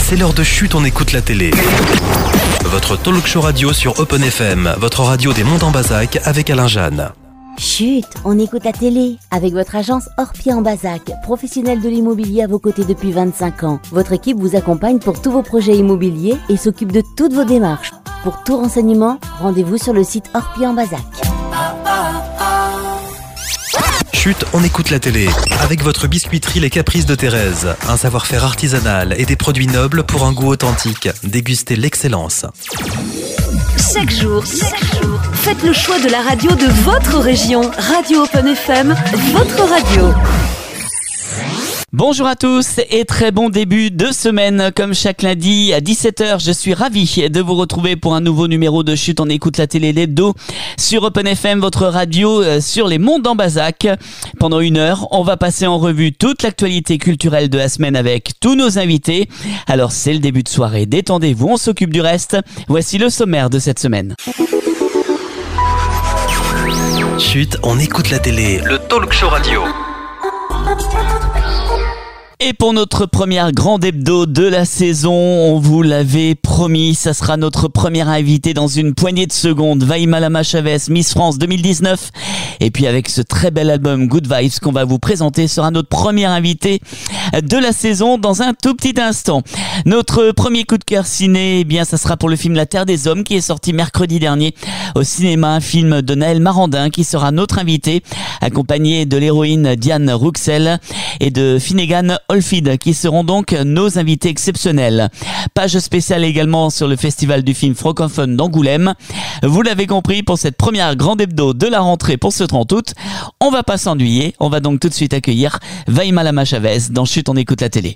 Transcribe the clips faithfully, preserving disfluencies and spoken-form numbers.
c'est l'heure de Chut, on écoute la télé. Votre talk show radio sur Open F M, votre radio des Monts en Bazac avec Alain Jeanne. Chut, on écoute la télé avec votre agence Orpi en Bazac, professionnelle de l'immobilier à vos côtés depuis vingt-cinq ans. Votre équipe vous accompagne pour tous vos projets immobiliers et s'occupe de toutes vos démarches. Pour tout renseignement, rendez-vous sur le site Orpi en Bazac. Chut, on écoute la télé avec votre biscuiterie Les Caprices de Thérèse. Un savoir-faire artisanal et des produits nobles pour un goût authentique. Dégustez l'excellence. Chaque jour, chaque jour, faites le choix de la radio de votre région. Radio Open F M, votre radio. Bonjour à tous et très bon début de semaine. Comme chaque lundi à dix-sept heures, je suis ravi de vous retrouver pour un nouveau numéro de Chut, on écoute la télé l'hebdo sur Open F M, votre radio sur les monts d'en Bazac. Pendant une heure, on va passer en revue toute l'actualité culturelle de la semaine avec tous nos invités. Alors c'est le début de soirée, détendez-vous, on s'occupe du reste. Voici le sommaire de cette semaine. Chut, on écoute la télé, le talk show radio. Et pour notre première grande hebdo de la saison, on vous l'avait promis, ça sera notre première invitée dans une poignée de secondes, Vaïma Chavez, Miss France deux mille dix-neuf. Et puis avec ce très bel album Good Vibes qu'on va vous présenter, sera notre première invitée de la saison dans un tout petit instant. Notre premier coup de cœur ciné, eh bien ça sera pour le film La Terre des Hommes qui est sorti mercredi dernier au cinéma, un film de Naël Marandin qui sera notre invité, accompagné de l'héroïne Diane Rouxel et de Finnegan Oldfield qui seront donc nos invités exceptionnels. Page spéciale également sur le festival du film francophone d'Angoulême. Vous l'avez compris, pour cette première grande hebdo de la rentrée pour ce trente août, on va pas s'ennuyer. On va donc tout de suite accueillir Vaïma Chavez dans Chut, on écoute la télé.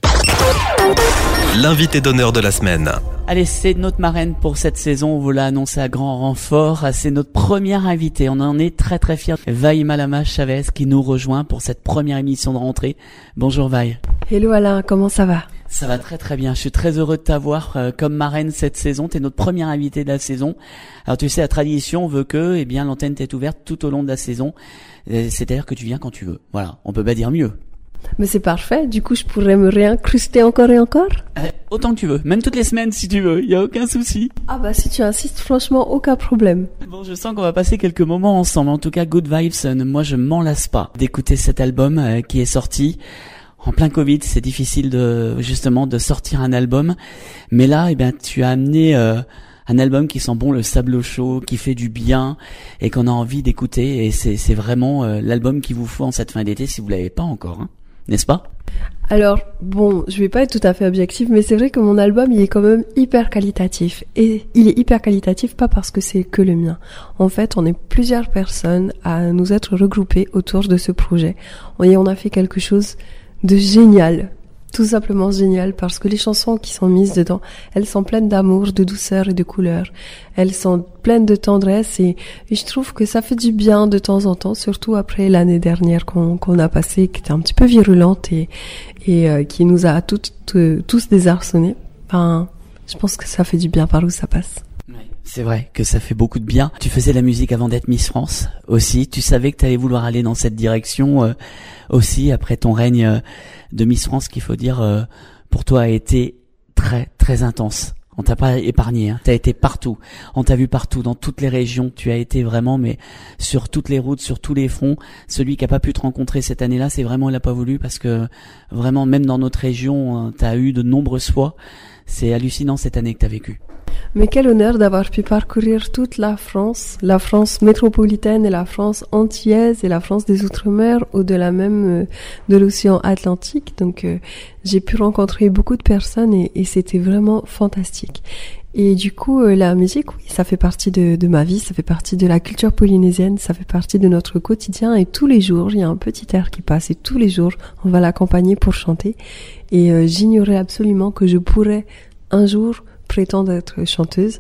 L'invité d'honneur de la semaine. Allez, c'est notre marraine pour cette saison, on vous l'a annoncé à grand renfort, c'est notre première invitée, on en est très très fiers. Vaïma Chavez qui nous rejoint pour cette première émission de rentrée. Bonjour Vaï. Hello Alain, comment ça va? Ça va très très bien, je suis très heureux de t'avoir euh, comme marraine cette saison, t'es notre première invitée de la saison. Alors tu sais, la tradition veut que eh bien l'antenne t'est ouverte tout au long de la saison, euh, c'est-à-dire que tu viens quand tu veux, voilà, on peut pas dire mieux. Mais c'est parfait, du coup je pourrais me réincruster encore et encore euh, Autant que tu veux, même toutes les semaines si tu veux, y a aucun souci. Ah bah si tu insistes, franchement aucun problème. Bon, je sens qu'on va passer quelques moments ensemble, en tout cas Good Vibes, moi je m'en lasse pas d'écouter cet album euh, qui est sorti. En plein Covid, c'est difficile de justement de sortir un album, mais là, eh ben, tu as amené euh, un album qui sent bon le sable chaud, qui fait du bien et qu'on a envie d'écouter. Et c'est, c'est vraiment euh, l'album qu'il vous faut en cette fin d'été si vous l'avez pas encore, hein, n'est-ce pas? Alors bon, je vais pas être tout à fait objective, mais c'est vrai que mon album il est quand même hyper qualitatif. Et il est hyper qualitatif pas parce que c'est que le mien. En fait, on est plusieurs personnes à nous être regroupées autour de ce projet. Et on a fait quelque chose de génial, tout simplement génial, parce que les chansons qui sont mises dedans, elles sont pleines d'amour, de douceur et de couleur. Elles sont pleines de tendresse et, et je trouve que ça fait du bien de temps en temps, surtout après l'année dernière qu'on, qu'on a passée, qui était un petit peu virulente et, et euh, qui nous a toutes, euh, tous désarçonnés. Enfin, je pense que ça fait du bien par où ça passe. C'est vrai que ça fait beaucoup de bien. Tu faisais de la musique avant d'être Miss France aussi. Tu savais que tu allais vouloir aller dans cette direction euh, aussi après ton règne euh, de Miss France, qu'il faut dire euh, pour toi a été très très intense. On t'a pas épargné, hein. T'as été partout. On t'a vu partout, dans toutes les régions. Tu as été vraiment, mais sur toutes les routes, sur tous les fronts. Celui qui a pas pu te rencontrer cette année-là, c'est vraiment il a pas voulu parce que vraiment, même dans notre région, t'as eu de nombreuses fois. C'est hallucinant cette année que t'as vécu. Mais quel honneur d'avoir pu parcourir toute la France, la France métropolitaine et la France antillaise et la France des Outre-mer, au-delà même euh, de l'océan Atlantique. Donc euh, j'ai pu rencontrer beaucoup de personnes et, et c'était vraiment fantastique. Et du coup, euh, la musique, oui, ça fait partie de, de ma vie, ça fait partie de la culture polynésienne, ça fait partie de notre quotidien. Et tous les jours, il y a un petit air qui passe et tous les jours, on va l'accompagner pour chanter. Et euh, j'ignorais absolument que je pourrais un jour prétendre être chanteuse.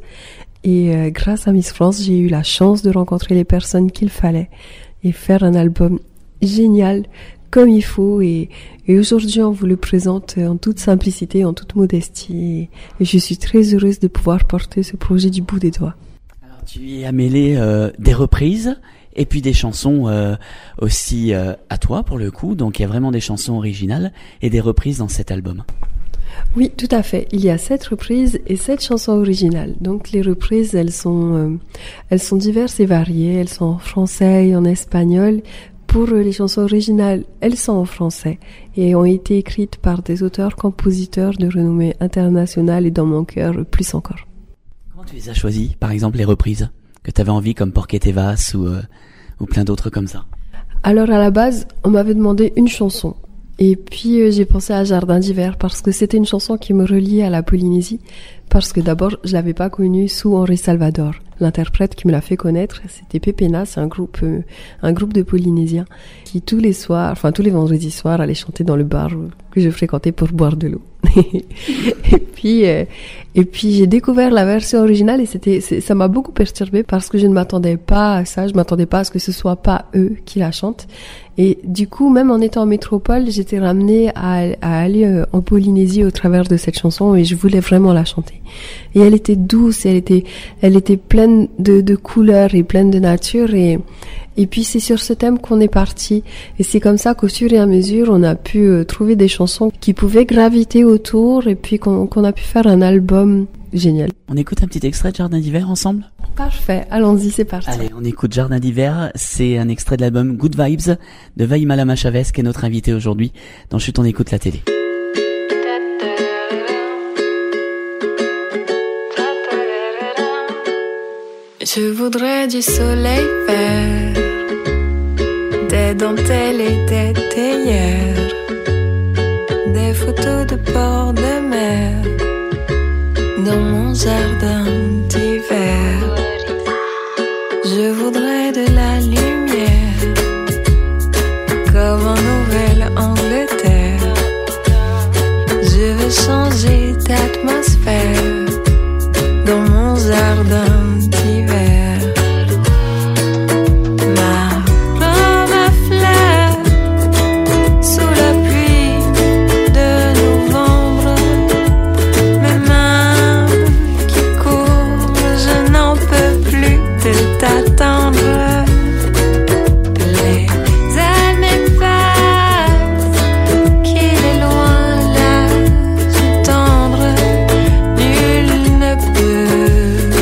Et euh, grâce à Miss France, j'ai eu la chance de rencontrer les personnes qu'il fallait et faire un album génial comme il faut. Et, et aujourd'hui, on vous le présente en toute simplicité, en toute modestie. Et, et je suis très heureuse de pouvoir porter ce projet du bout des doigts. Alors, tu y as mêlé euh, des reprises et puis des chansons euh, aussi euh, à toi pour le coup. Donc, il y a vraiment des chansons originales et des reprises dans cet album. Oui, tout à fait. Il y a sept reprises et sept chansons originales. Donc les reprises, elles sont, euh, elles sont diverses et variées. Elles sont en français et en espagnol. Pour les chansons originales, elles sont en français et ont été écrites par des auteurs-compositeurs de renommée internationale et dans mon cœur, plus encore. Comment tu les as choisies, par exemple les reprises que tu avais envie, comme Porque te vas ou, euh, ou plein d'autres comme ça? Alors à la base, on m'avait demandé une chanson. Et puis euh, j'ai pensé à Jardin d'hiver parce que c'était une chanson qui me reliait à la Polynésie. Parce que d'abord, je l'avais pas connue sous Henri Salvador. L'interprète qui me l'a fait connaître, c'était Pépéna, c'est un groupe, euh, un groupe de Polynésiens qui tous les soirs, enfin tous les vendredis soirs, allaient chanter dans le bar que je fréquentais pour boire de l'eau. et puis, euh, et puis j'ai découvert la version originale et c'était, c'est, ça m'a beaucoup perturbée parce que je ne m'attendais pas à ça, je m'attendais pas à ce que ce soit pas eux qui la chantent. Et du coup, même en étant en métropole, j'étais ramenée à, à aller euh, en Polynésie au travers de cette chanson et je voulais vraiment la chanter. Et elle était douce, elle était, elle était pleine de, de couleurs et pleine de nature et, et puis c'est sur ce thème qu'on est parti. Et c'est comme ça qu'au fur et à mesure, on a pu euh, trouver des chansons qui pouvaient graviter autour et puis qu'on, qu'on a pu faire un album génial. On écoute un petit extrait de Jardin d'hiver ensemble? Parfait, allons-y, c'est parti. Allez, on écoute Jardin d'hiver, c'est un extrait de l'album Good Vibes de Vai Malama Chavez qui est notre invité aujourd'hui dans Chut on écoute la télé. Je voudrais du soleil vert, des dentelles et des théières, des photos de bord de mer dans mon jardin d'hiver. Je voudrais de la lumière comme en Nouvelle-Angleterre. Je veux changer d'atmosphère dans mon jardin d'hiver. Ma robe à fleurs sous la pluie de novembre. Mes mains qui courent, je n'en peux plus de t'attendre. Les années passent, qu'il est loin l'âge tendre. Nul ne peut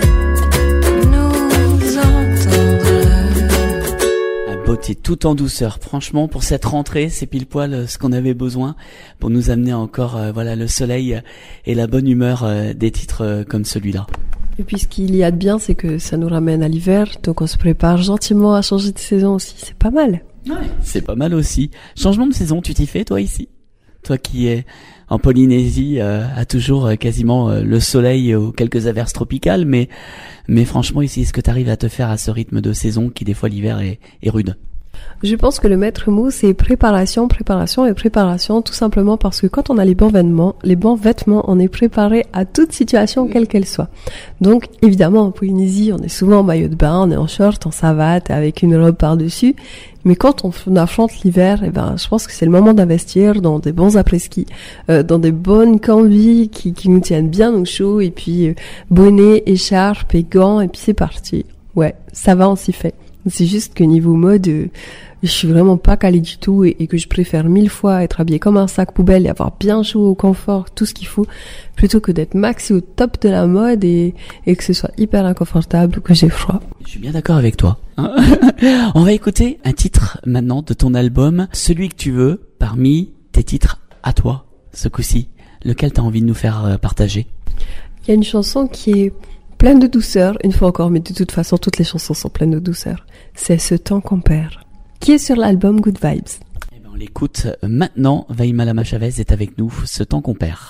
nous entendre. Un beauté tout en douceur. Franchement, pour cette rentrée, c'est pile poil ce qu'on avait besoin pour nous amener encore, euh, voilà, le soleil et la bonne humeur euh, des titres euh, comme celui-là. Et puis ce qu'il y a de bien, c'est que ça nous ramène à l'hiver, donc on se prépare gentiment à changer de saison aussi, c'est pas mal. Ouais. C'est pas mal aussi. Changement de saison, tu t'y fais toi ici? Toi qui es en Polynésie, euh, a toujours euh, quasiment euh, le soleil ou quelques averses tropicales, mais mais franchement ici, est-ce que tu arrives à te faire à ce rythme de saison qui des fois l'hiver est, est rude? Je pense que le maître mot, c'est préparation, préparation et préparation, tout simplement parce que quand on a les bons vêtements, les bons vêtements, on est préparé à toute situation, quelle qu'elle soit. Donc, évidemment, en Polynésie, on est souvent en maillot de bain, on est en short, en savate, avec une robe par-dessus. Mais quand on affronte l'hiver, eh ben, je pense que c'est le moment d'investir dans des bons après-ski, euh, dans des bonnes combis qui, qui nous tiennent bien au chaud, et puis euh, bonnet, écharpe et gants, et puis c'est parti. Ouais, ça va, on s'y fait. C'est juste que niveau mode, euh, je suis vraiment pas calée du tout et, et que je préfère mille fois être habillée comme un sac poubelle et avoir bien chaud au confort, tout ce qu'il faut, plutôt que d'être maxi au top de la mode et, et que ce soit hyper inconfortable, que j'ai froid. Je suis bien d'accord avec toi. On va écouter un titre maintenant de ton album, celui que tu veux, parmi tes titres à toi, ce coup-ci. Lequel t'as envie de nous faire euh, partager? Il y a une chanson qui est pleine de douceur, une fois encore, mais de toute façon, toutes les chansons sont pleines de douceur. C'est Ce temps qu'on perd, qui est sur l'album Good Vibes. Eh ben, on l'écoute maintenant. Vai Malama Chavez est avec nous, Ce temps qu'on perd.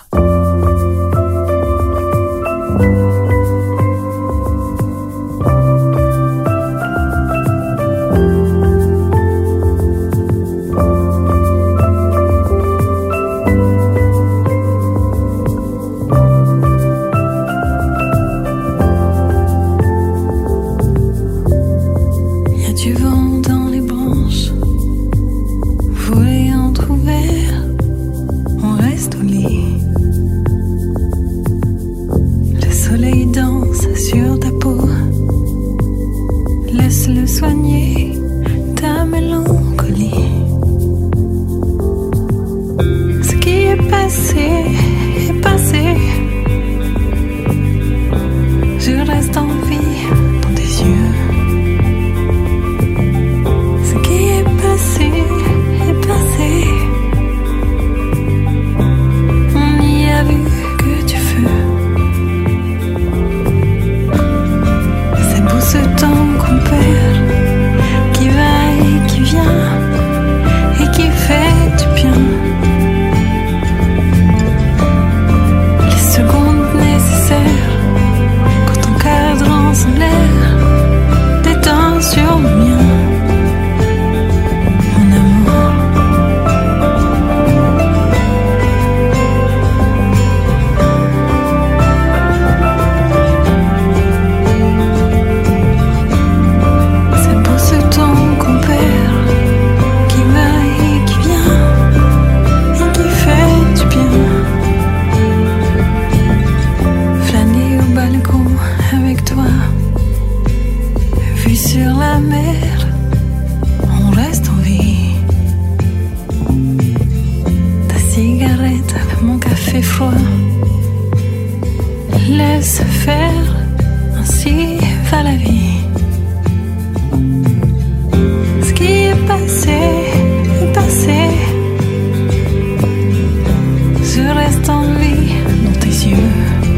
Du vent dans les branches, volets entr'ouverts, on reste au lit. Le soleil fait froid. Laisse faire, ainsi va la vie. Ce qui est passé est passé. Je reste en vie dans tes yeux.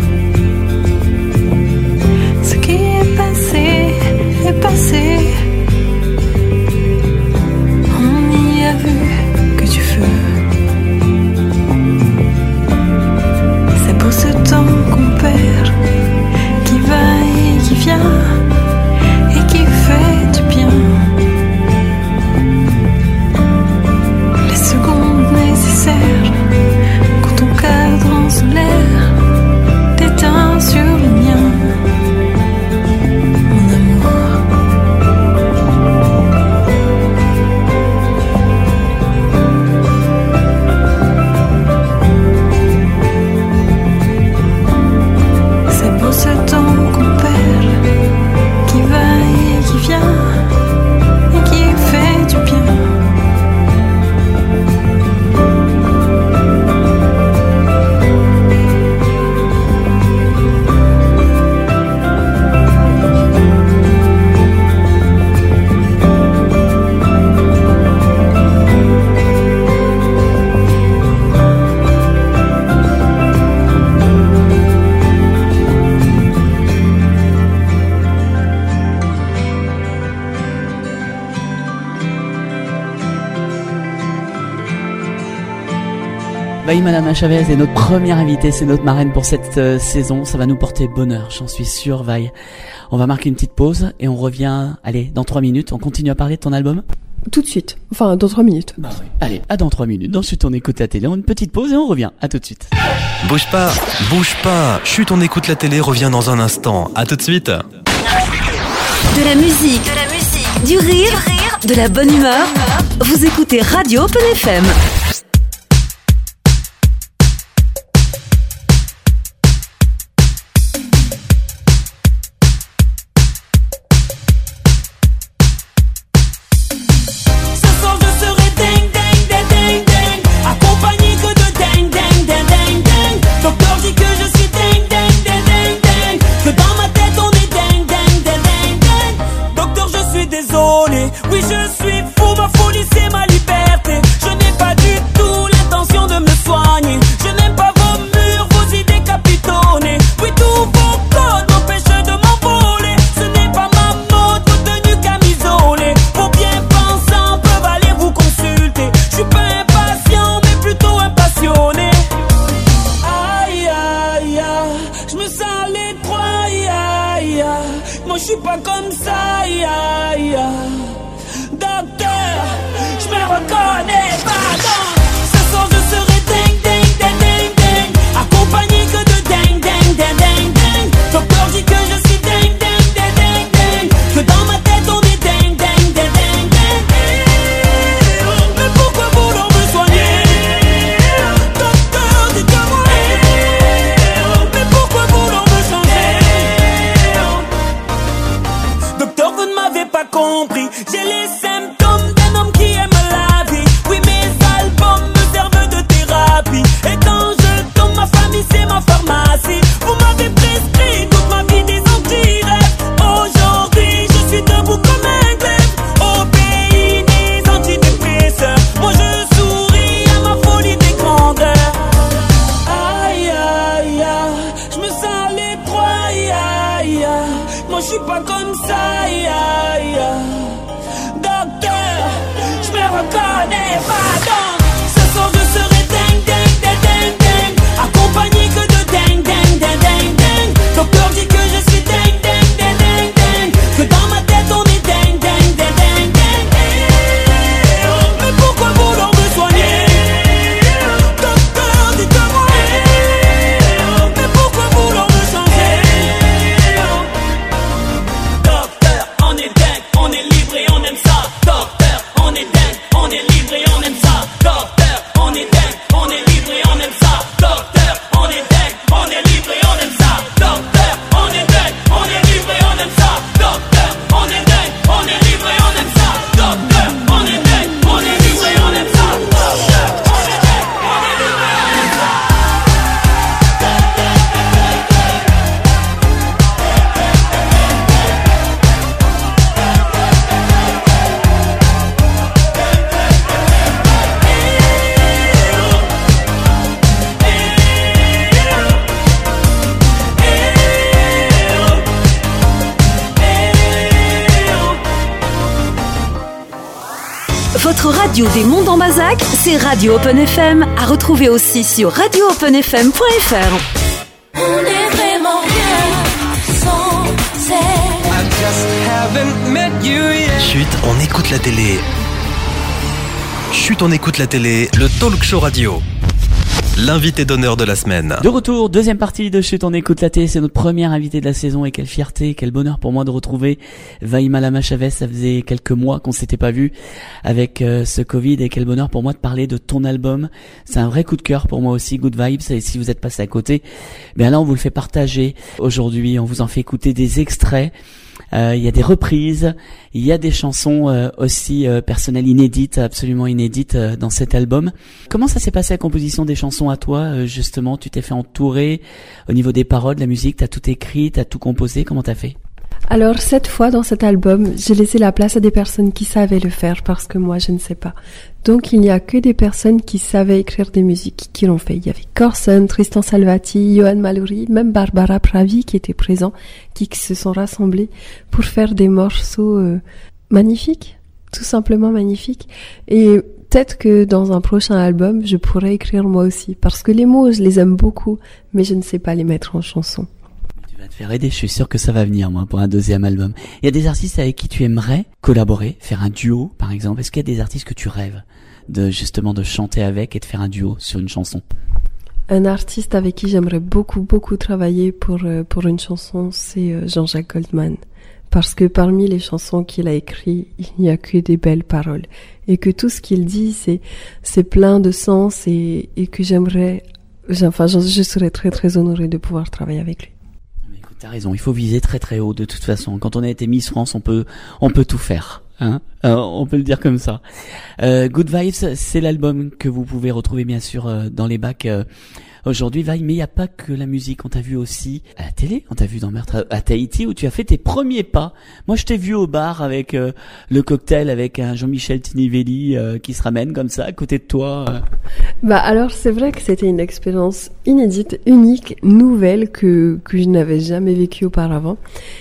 Ce qui est passé est passé. On y a vu que du feu. C'est pour ce temps qu'on perd, qui va et qui vient, et qui fait du bien. Les secondes nécessaires, quand ton cadran solaire t'éteint sur le mien, mon amour. C'est pour ce temps qu'on perd, qui va et qui vient, et qui fait du bien. Vaï Malama Chavez est notre première invitée, c'est notre marraine pour cette euh, saison. Ça va nous porter bonheur, j'en suis sûr, Vaï. On va marquer une petite pause et on revient, allez, dans trois minutes. On continue à parler de ton album ? Tout de suite. Enfin, dans trois minutes. Bah oui. Allez, à dans trois minutes. Ensuite, on écoute la télé. On a une petite pause et on revient. À tout de suite. Bouge pas, bouge pas. Chut, on écoute la télé, revient dans un instant. À tout de suite. De la musique, de la musique, du rire, du rire, de la bonne humeur. Vous écoutez Radio Open F M. Oui, je suis fou, ma folie c'est ma liberté. Je n'ai pas du tout l'intention de me soigner. Je n'aime pas vos murs, vos idées capitonnées. Oui, tous vos codes m'empêchent de m'envoler. Ce n'est pas ma mode, vos tenues camisolées. Vos bien-pensants peuvent aller vous consulter. Je suis pas impatient, mais plutôt impassionné. Aïe, aïe, aïe, je me sens l'étroit, aïe, aïe, aïe. Moi je suis pas comme ça, aïe, aïe, aïe. Docteur, je me reconnais pas, non. Ce soir je serai ding ding ding ding ding, accompagné que de ding ding ding ding ding. Docteur dit que je suis ding ding ding ding ding, que dans ma tête on est ding ding ding ding ding. Mais pourquoi vouloir me soigner? Docteur, dites-moi. Mais pourquoi vouloir me changer? Docteur, vous ne m'avez pas compris. J'ai les symptômes d'un homme qui aime la vie. Oui, mais radio des Monts d'Ambazac, c'est Radio Open F M, à retrouver aussi sur radio open f m point f r. On est vraiment rien sans elle. Chut, on écoute la télé. Chut, on écoute la télé, le talk show radio. L'invité d'honneur de la semaine. De retour, deuxième partie de Chut, on écoute la télé, c'est notre première invitée de la saison et quelle fierté, quel bonheur pour moi de retrouver Vaïma Lama Chavez. Ça faisait quelques mois qu'on s'était pas vu avec euh, ce Covid et quel bonheur pour moi de parler de ton album. C'est un vrai coup de cœur pour moi aussi, Good Vibes, et si vous êtes passé à côté, bien là on vous le fait partager. Aujourd'hui, on vous en fait écouter des extraits. Il euh, y a des reprises, il y a des chansons euh, aussi euh, personnelles inédites, absolument inédites euh, dans cet album. Comment ça s'est passé la composition des chansons à toi euh, justement? Tu t'es fait entourer au niveau des paroles, de la musique, t'as tout écrit, t'as tout composé, comment t'as fait? Alors cette fois dans cet album, j'ai laissé la place à des personnes qui savaient le faire parce que moi je ne sais pas. Donc il n'y a que des personnes qui savaient écrire des musiques qui l'ont fait. Il y avait Corson, Tristan Salvati, Johan Mallory, même Barbara Pravi qui était présent, qui se sont rassemblés pour faire des morceaux euh, magnifiques, tout simplement magnifiques. Et peut-être que dans un prochain album, je pourrais écrire moi aussi parce que les mots, je les aime beaucoup, mais je ne sais pas les mettre en chanson. Va te faire aider, je suis sûr que ça va venir moi pour un deuxième album. Il y a des artistes avec qui tu aimerais collaborer, faire un duo par exemple. Est-ce qu'il y a des artistes que tu rêves de justement de chanter avec et de faire un duo sur une chanson? Un artiste avec qui j'aimerais beaucoup beaucoup travailler pour euh, pour une chanson, c'est euh, Jean-Jacques Goldman, parce que parmi les chansons qu'il a écrites, il n'y a que des belles paroles et que tout ce qu'il dit c'est c'est plein de sens et et que j'aimerais, enfin je, je serais très très honorée de pouvoir travailler avec lui. T'as raison, il faut viser très très haut de toute façon. Quand on a été Miss France, on peut on peut tout faire, hein. Euh, on peut le dire comme ça. Euh, Good Vibes, c'est l'album que vous pouvez retrouver bien sûr euh, dans les bacs euh, aujourd'hui, Vaille. Mais il y a pas que la musique. On t'a vu aussi à la télé. On t'a vu dans Meurtre à Tahiti où tu as fait tes premiers pas. Moi, je t'ai vu au bar avec euh, le cocktail avec un Jean-Michel Tinivelli euh, qui se ramène comme ça à côté de toi. Euh. Bah alors c'est vrai que c'était une expérience inédite, unique, nouvelle que que je n'avais jamais vécue auparavant.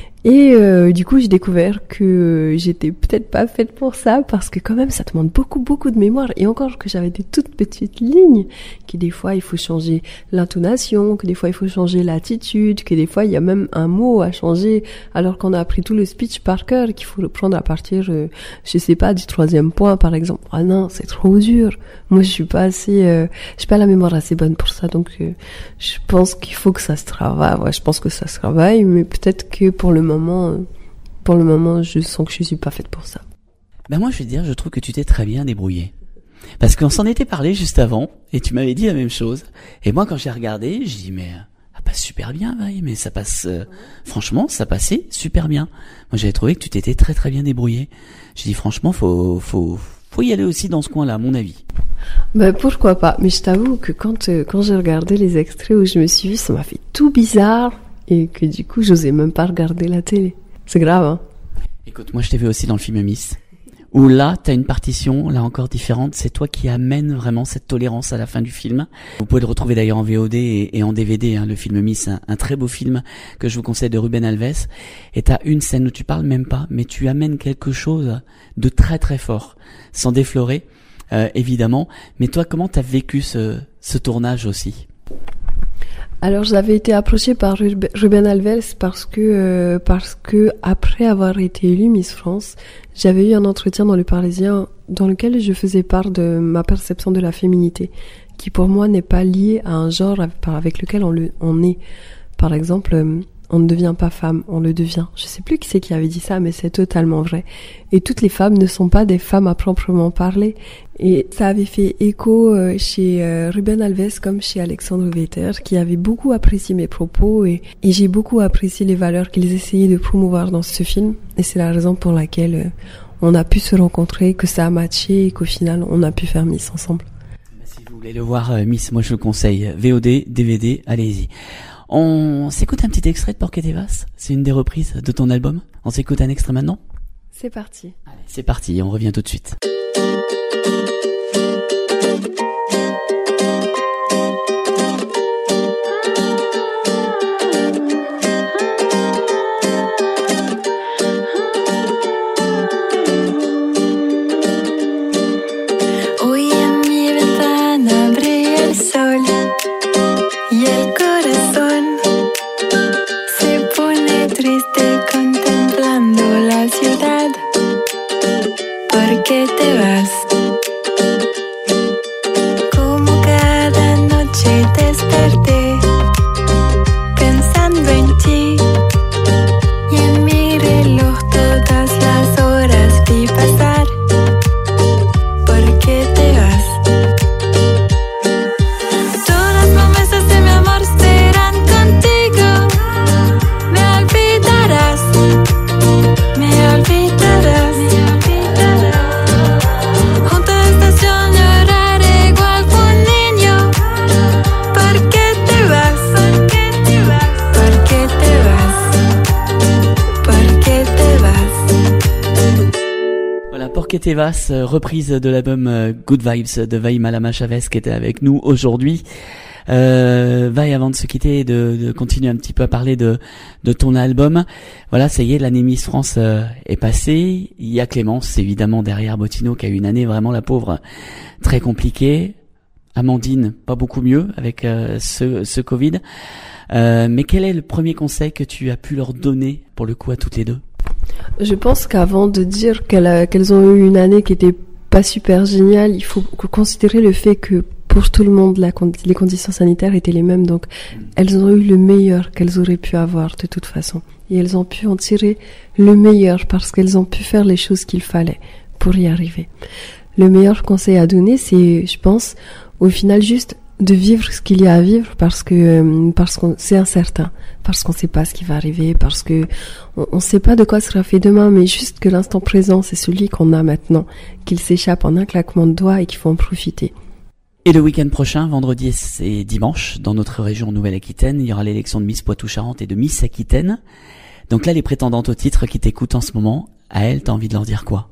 Et euh, du coup, j'ai découvert que j'étais peut-être pas faite pour ça parce que quand même, ça demande beaucoup, beaucoup de mémoire. Et encore que j'avais des toutes petites lignes, que des fois, il faut changer l'intonation, que des fois, il faut changer l'attitude, que des fois, il y a même un mot à changer alors qu'on a appris tout le speech par cœur qu'il faut reprendre à partir, euh, je sais pas, du troisième point, par exemple. Ah non, c'est trop dur. Moi, je suis pas assez, euh, je suis pas la mémoire assez bonne pour ça. Donc, euh, je pense qu'il faut que ça se travaille. Ouais, je pense que ça se travaille, mais peut-être que pour le moment, pour le moment, je sens que je suis pas faite pour ça. Ben moi, je vais te dire, je trouve que tu t'es très bien débrouillée. Parce qu'on s'en était parlé juste avant, et tu m'avais dit la même chose. Et moi, quand j'ai regardé, j'ai dit, mais ça passe super bien, Vaille, mais ça passe, euh, franchement, ça passait super bien. Moi, j'avais trouvé que tu t'étais très très bien débrouillée. J'ai dit, franchement, faut, faut, faut y aller aussi dans ce coin-là, à mon avis. Ben pourquoi pas. Mais je t'avoue que quand, euh, quand j'ai regardé les extraits où je me suis vue, ça m'a fait tout bizarre. Et que du coup, j'osais même pas regarder la télé. C'est grave, hein. Écoute, moi je t'ai vu aussi dans le film Miss, où là, t'as une partition, là encore différente, c'est toi qui amène vraiment cette tolérance à la fin du film. Vous pouvez le retrouver d'ailleurs en V O D et, et en D V D, hein, le film Miss, un, un très beau film que je vous conseille de Ruben Alves. Et t'as une scène où tu parles même pas, mais tu amènes quelque chose de très très fort, sans déflorer, euh, évidemment. Mais toi, comment t'as vécu ce, ce tournage aussi ? Alors j'avais été approchée par Ruben Alves parce que euh, parce que après avoir été élue Miss France, j'avais eu un entretien dans Le Parisien dans lequel je faisais part de ma perception de la féminité, qui pour moi n'est pas liée à un genre avec lequel on, le, on est. Par exemple, euh, on ne devient pas femme, on le devient. Je sais plus qui c'est qui avait dit ça, mais c'est totalement vrai. Et toutes les femmes ne sont pas des femmes à proprement parler. Et ça avait fait écho euh, chez euh, Ruben Alves comme chez Alexandre Vetter, qui avait beaucoup apprécié mes propos et, et j'ai beaucoup apprécié les valeurs qu'ils essayaient de promouvoir dans ce film. Et c'est la raison pour laquelle euh, on a pu se rencontrer, que ça a matché et qu'au final on a pu faire Miss ensemble. Si vous voulez le voir, euh, Miss, moi je le conseille. V O D, D V D, allez-y. On s'écoute un petit extrait de Porque te vas. C'est une des reprises de ton album. On s'écoute un extrait maintenant ? C'est parti. Allez, c'est parti, on revient tout de suite. Tevas, euh, reprise de l'album euh, Good Vibes de Vai Malama Chavez qui était avec nous aujourd'hui. Euh, Vai, avant de se quitter, de, de continuer un petit peu à parler de, de ton album. Voilà, ça y est, l'année Miss France euh, est passée. Il y a Clémence, évidemment, derrière Bottineau, qui a eu une année vraiment, la pauvre, très compliquée. Amandine, pas beaucoup mieux avec euh, ce, ce Covid. Euh, mais quel est le premier conseil que tu as pu leur donner, pour le coup, à toutes les deux? Je pense qu'avant de dire qu'elle a, qu'elles ont eu une année qui était pas super géniale, il faut considérer le fait que pour tout le monde, la, les conditions sanitaires étaient les mêmes. Donc, elles ont eu le meilleur qu'elles auraient pu avoir de toute façon. Et elles ont pu en tirer le meilleur parce qu'elles ont pu faire les choses qu'il fallait pour y arriver. Le meilleur conseil à donner, c'est, je pense, au final, juste de vivre ce qu'il y a à vivre parce que parce qu'on c'est incertain, parce qu'on sait pas ce qui va arriver, parce que on, on sait pas de quoi sera fait demain, mais juste que l'instant présent, c'est celui qu'on a maintenant, qu'il s'échappe en un claquement de doigts et qu'il faut en profiter. Et le week-end prochain, vendredi et dimanche, dans notre région Nouvelle-Aquitaine, il y aura l'élection de Miss Poitou-Charentes et de Miss Aquitaine. Donc là, les prétendantes au titre qui t'écoutent en ce moment, à elles, t'as envie de leur dire quoi?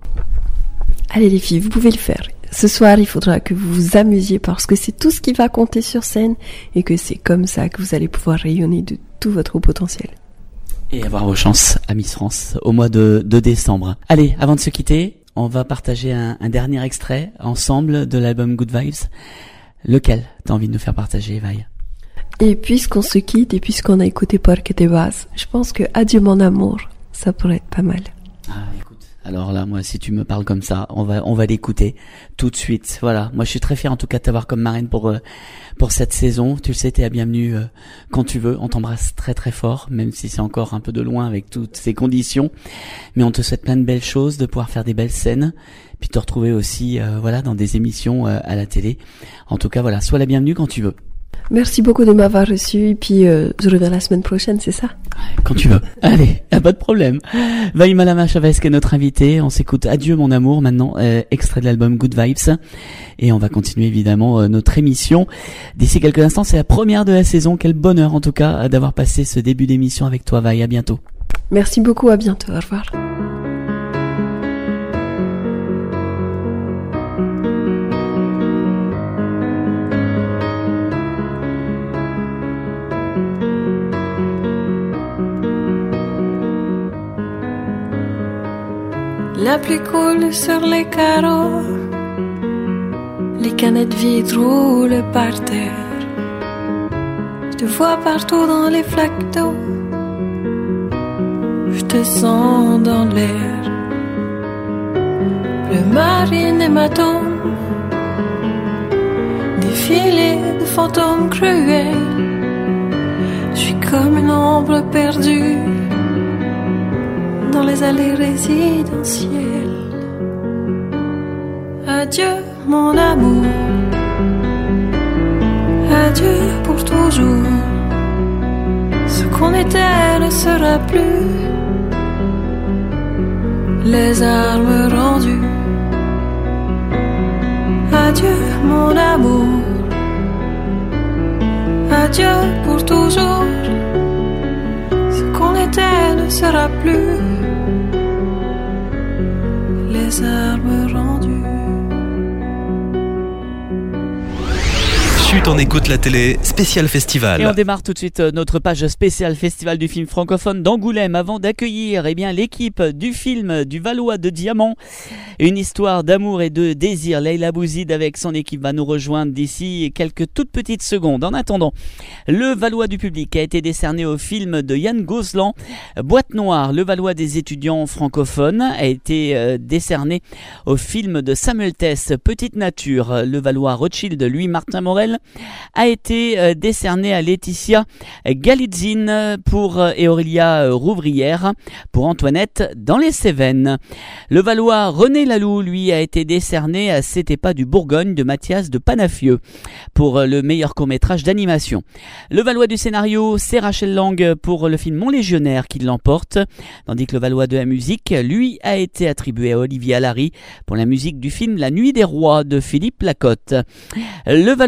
Allez les filles, vous pouvez le faire. Ce soir, il faudra que vous vous amusiez parce que c'est tout ce qui va compter sur scène et que c'est comme ça que vous allez pouvoir rayonner de tout votre haut potentiel. Et avoir vos chances à Miss France au mois de, de décembre. Allez, avant de se quitter, on va partager un, un dernier extrait ensemble de l'album Good Vibes. Lequel t'as envie de nous faire partager, Vai? Et puisqu'on se quitte et puisqu'on a écouté Porque te vas, je pense que Adieu mon amour, ça pourrait être pas mal. Ah, écoute. Alors là, moi, si tu me parles comme ça, on va, on va l'écouter tout de suite. Voilà. Moi, je suis très fier, en tout cas, de t'avoir comme marraine pour, euh, pour cette saison. Tu le sais, t'es la bienvenue euh, quand tu veux. On t'embrasse très, très fort, même si c'est encore un peu de loin avec toutes ces conditions. Mais on te souhaite plein de belles choses, de pouvoir faire des belles scènes, puis te retrouver aussi, euh, voilà, dans des émissions euh, à la télé. En tout cas, voilà, sois la bienvenue quand tu veux. Merci beaucoup de m'avoir reçu et puis euh, je reviens la semaine prochaine, c'est ça? Quand tu veux. Allez, pas de problème. Vai Malama Chavez qui est notre invitée. On s'écoute Adieu mon amour maintenant, euh, extrait de l'album Good Vibes. Et on va continuer évidemment euh, notre émission. D'ici quelques instants, c'est la première de la saison. Quel bonheur en tout cas d'avoir passé ce début d'émission avec toi, Vai. À bientôt. Merci beaucoup, à bientôt. Au revoir. La pluie coule sur les carreaux, les canettes vides roulent par terre. Je te vois partout dans les flaques d'eau, je te sens dans l'air. Bleu marine, hématome, défilé de fantômes cruels. Je suis comme une ombre perdue dans les allées résidentielles. Adieu mon amour, adieu pour toujours. Ce qu'on était ne sera plus. Les armes rendues. Adieu mon amour, adieu pour toujours. Ce qu'on était ne sera plus. Les armes rendues. Chut, on écoute la télé, spécial festival. Et on démarre tout de suite notre page spéciale festival du film francophone d'Angoulême avant d'accueillir eh bien, l'équipe du film du Valois de Diamant. Une histoire d'amour et de désir. Leïla Bouzid avec son équipe va nous rejoindre d'ici quelques toutes petites secondes. En attendant, le Valois du public a été décerné au film de Yann Gozlan, Boîte Noire. Le Valois des étudiants francophones a été euh, décerné au film de Samuel Tess, Petite Nature. Le Valois Rothschild, lui, Martin Morel, a été euh, décerné à Laetitia Galitzine pour euh, et Aurélia Rouvrière pour Antoinette dans les Cévennes. Le Valois René Laloux, lui, a été décerné à C'était pas du Bourgogne de Mathias de Panafieux pour euh, le meilleur court-métrage d'animation. Le Valois du scénario, c'est Rachel Lang pour le film Mon Légionnaire qui l'emporte, tandis que le Valois de la musique, lui, a été attribué à Olivier Allary pour la musique du film La Nuit des Rois de Philippe Lacotte. Le Valois de la mise en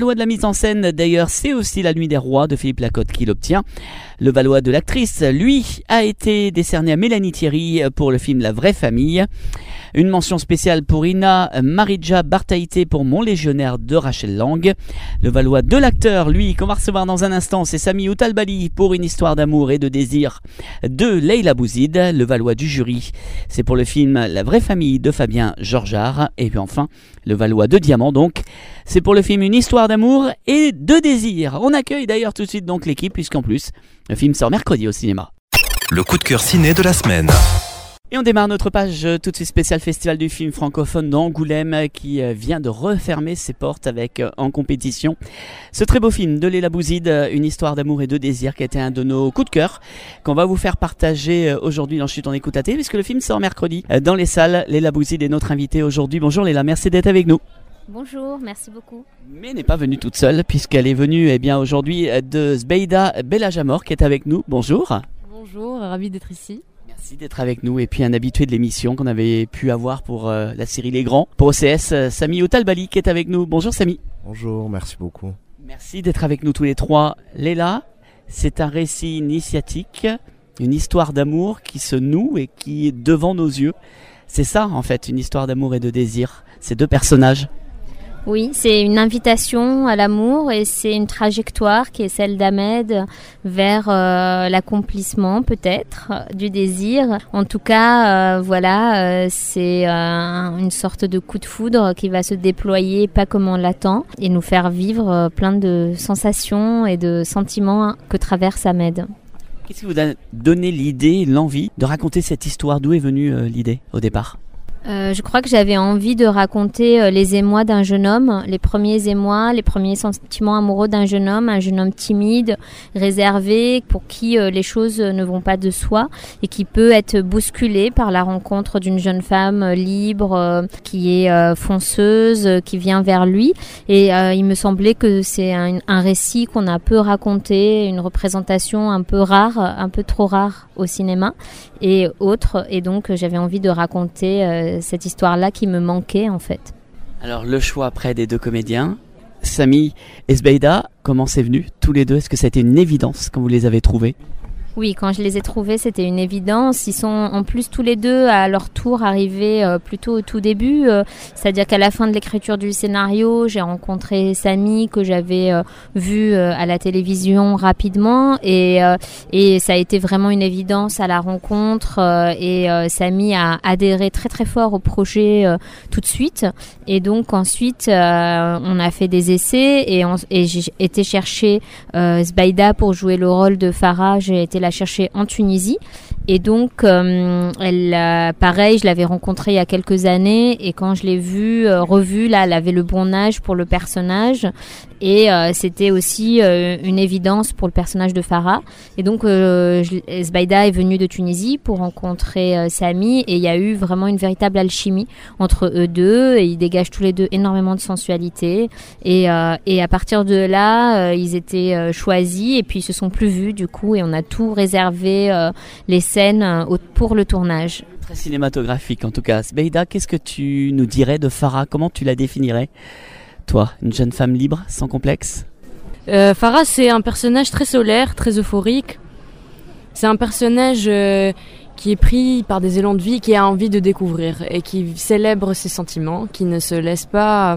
en scène d'ailleurs, c'est aussi La Nuit des Rois de Philippe Lacotte qui l'obtient. Le Valois de l'actrice, lui, a été décerné à Mélanie Thierry pour le film La Vraie Famille. Une mention spéciale pour Ina Maridja Bartaïté pour Mon Légionnaire de Rachel Lang. Le Valois de l'acteur, lui, qu'on va recevoir dans un instant, c'est Sami Outalbali pour Une histoire d'amour et de désir de Leila Bouzid. Le Valois du jury, c'est pour le film La Vraie Famille de Fabien Georgeard. Et puis enfin, le Valois de Diamant, donc, c'est pour le film Une histoire d'amour et de désir. On accueille d'ailleurs tout de suite donc l'équipe, puisqu'en plus, le film sort mercredi au cinéma. Le coup de cœur ciné de la semaine. Et on démarre notre page euh, tout de suite spéciale Festival du film francophone d'Angoulême euh, qui euh, vient de refermer ses portes avec euh, en compétition ce très beau film de Leila Bouzid, euh, Une histoire d'amour et de désir, qui a été un de nos coups de cœur qu'on va vous faire partager euh, aujourd'hui dans Chut on écoute à télé, puisque le film sort mercredi euh, dans les salles. Leila Bouzid est notre invitée aujourd'hui. Bonjour Leila, merci d'être avec nous. Bonjour, merci beaucoup. Mais elle n'est pas venue toute seule, puisqu'elle est venue eh bien, aujourd'hui de Zbeida Belhajamor qui est avec nous. Bonjour. Bonjour, ravi d'être ici. Merci d'être avec nous, et puis un habitué de l'émission qu'on avait pu avoir pour euh, la série Les Grands. Pour O C S, euh, Sami Outalbali qui est avec nous. Bonjour Sami. Bonjour, merci beaucoup. Merci d'être avec nous tous les trois. Leila, c'est un récit initiatique, une histoire d'amour qui se noue et qui est devant nos yeux. C'est ça en fait, une histoire d'amour et de désir. Ces deux personnages. Oui, c'est une invitation à l'amour et c'est une trajectoire qui est celle d'Ahmed vers euh, l'accomplissement peut-être du désir. En tout cas, euh, voilà, euh, c'est euh, une sorte de coup de foudre qui va se déployer pas comme on l'attend et nous faire vivre euh, plein de sensations et de sentiments que traverse Ahmed. Qu'est-ce qui vous a donné l'idée, l'envie de raconter cette histoire? D'où est venue euh, l'idée au départ? Euh, je crois que j'avais envie de raconter euh, les émois d'un jeune homme, les premiers émois, les premiers sentiments amoureux d'un jeune homme, un jeune homme timide, réservé, pour qui euh, les choses ne vont pas de soi et qui peut être bousculé par la rencontre d'une jeune femme euh, libre, euh, qui est euh, fonceuse, euh, qui vient vers lui. Et euh, il me semblait que c'est un, un récit qu'on a peu raconté, une représentation un peu rare, un peu trop rare au cinéma et autres. Et donc j'avais envie de raconter euh, cette histoire-là qui me manquait en fait. Alors le choix après des deux comédiens, Sami et Zbeida, comment c'est venu tous les deux? Est-ce que ça a été une évidence quand vous les avez trouvés? Oui, quand je les ai trouvés, c'était une évidence. Ils sont en plus tous les deux à leur tour arrivés euh, plutôt au tout début. Euh, c'est-à-dire qu'à la fin de l'écriture du scénario, j'ai rencontré Sami que j'avais euh, vu euh, à la télévision rapidement et, euh, et ça a été vraiment une évidence à la rencontre euh, et euh, Sami a adhéré très très fort au projet euh, tout de suite. Et donc ensuite, euh, on a fait des essais et, on, et j'ai été chercher euh, Zbeida pour jouer le rôle de Farah. J'ai été la chercher en Tunisie et donc euh, elle euh, pareil je l'avais rencontrée il y a quelques années et quand je l'ai vue euh, revue là elle avait le bon âge pour le personnage et euh, c'était aussi euh, une évidence pour le personnage de Farah et donc euh, je, Zbeida est venue de Tunisie pour rencontrer euh, Sami et il y a eu vraiment une véritable alchimie entre eux deux et ils dégagent tous les deux énormément de sensualité et, euh, et à partir de là euh, ils étaient euh, choisis et puis ils se sont plus vus du coup et on a tout réservé euh, les scènes euh, pour le tournage. Très cinématographique en tout cas. Zbeida, qu'est-ce que tu nous dirais de Farah? Comment tu la définirais? Toi, une jeune femme libre, sans complexe? euh, Farah, c'est un personnage très solaire, très euphorique. C'est un personnage euh, qui est pris par des élans de vie, qui a envie de découvrir et qui célèbre ses sentiments, qui ne se laisse pas...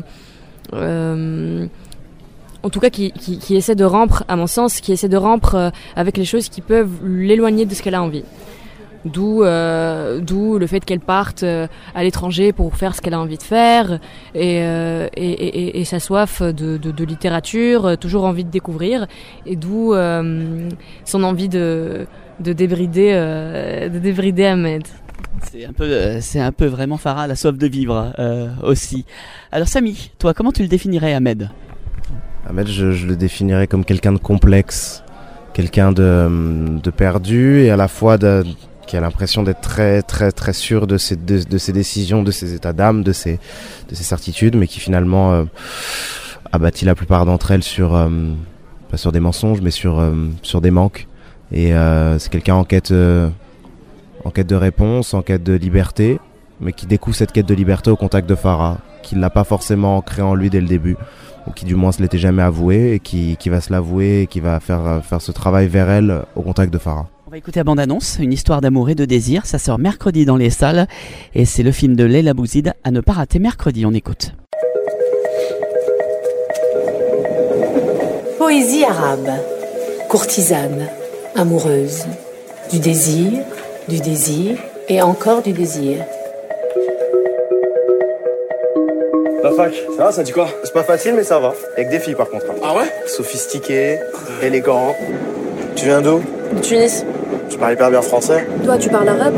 Euh, en tout cas qui, qui, qui essaie de rompre, à mon sens, qui essaie de rompre euh, avec les choses qui peuvent l'éloigner de ce qu'elle a envie. D'où, euh, d'où le fait qu'elle parte euh, à l'étranger pour faire ce qu'elle a envie de faire et, euh, et, et, et sa soif de, de, de littérature, euh, toujours envie de découvrir et d'où euh, son envie de, de, débrider, euh, de débrider Ahmed. C'est un peu, euh, c'est un peu vraiment Farah, la soif de vivre euh, aussi. Alors Sami, toi, comment tu le définirais, Ahmed? Ahmed, je, je le définirais comme quelqu'un de complexe, quelqu'un de, de perdu et à la fois de, qui a l'impression d'être très très très sûr de ses, de, de ses décisions, de ses états d'âme, de ses, de ses certitudes, mais qui finalement euh, a bâti la plupart d'entre elles sur, euh, pas sur des mensonges, mais sur, euh, sur des manques. Et euh, c'est quelqu'un en quête, euh, en quête de réponse, en quête de liberté, mais qui découvre cette quête de liberté au contact de Farah, qui ne l'a pas forcément ancrée en lui dès le début. ou qui du moins se l'était jamais avoué, et qui, qui va se l'avouer, et qui va faire, faire ce travail vers elle au contact de Farah. On va écouter la bande-annonce, une histoire d'amour et de désir. Ça sort mercredi dans les salles et c'est le film de Leila Bouzid à ne pas rater mercredi. On écoute. Poésie arabe, courtisane, amoureuse, du désir, du désir et encore du désir. La fac, ça va, ça dit quoi? C'est pas facile, mais ça va. Avec des filles par contre. Ah ouais? Sophistiqué, élégant. Tu viens d'où? De Tunis. Tu parles hyper bien français? Toi, tu parles arabe?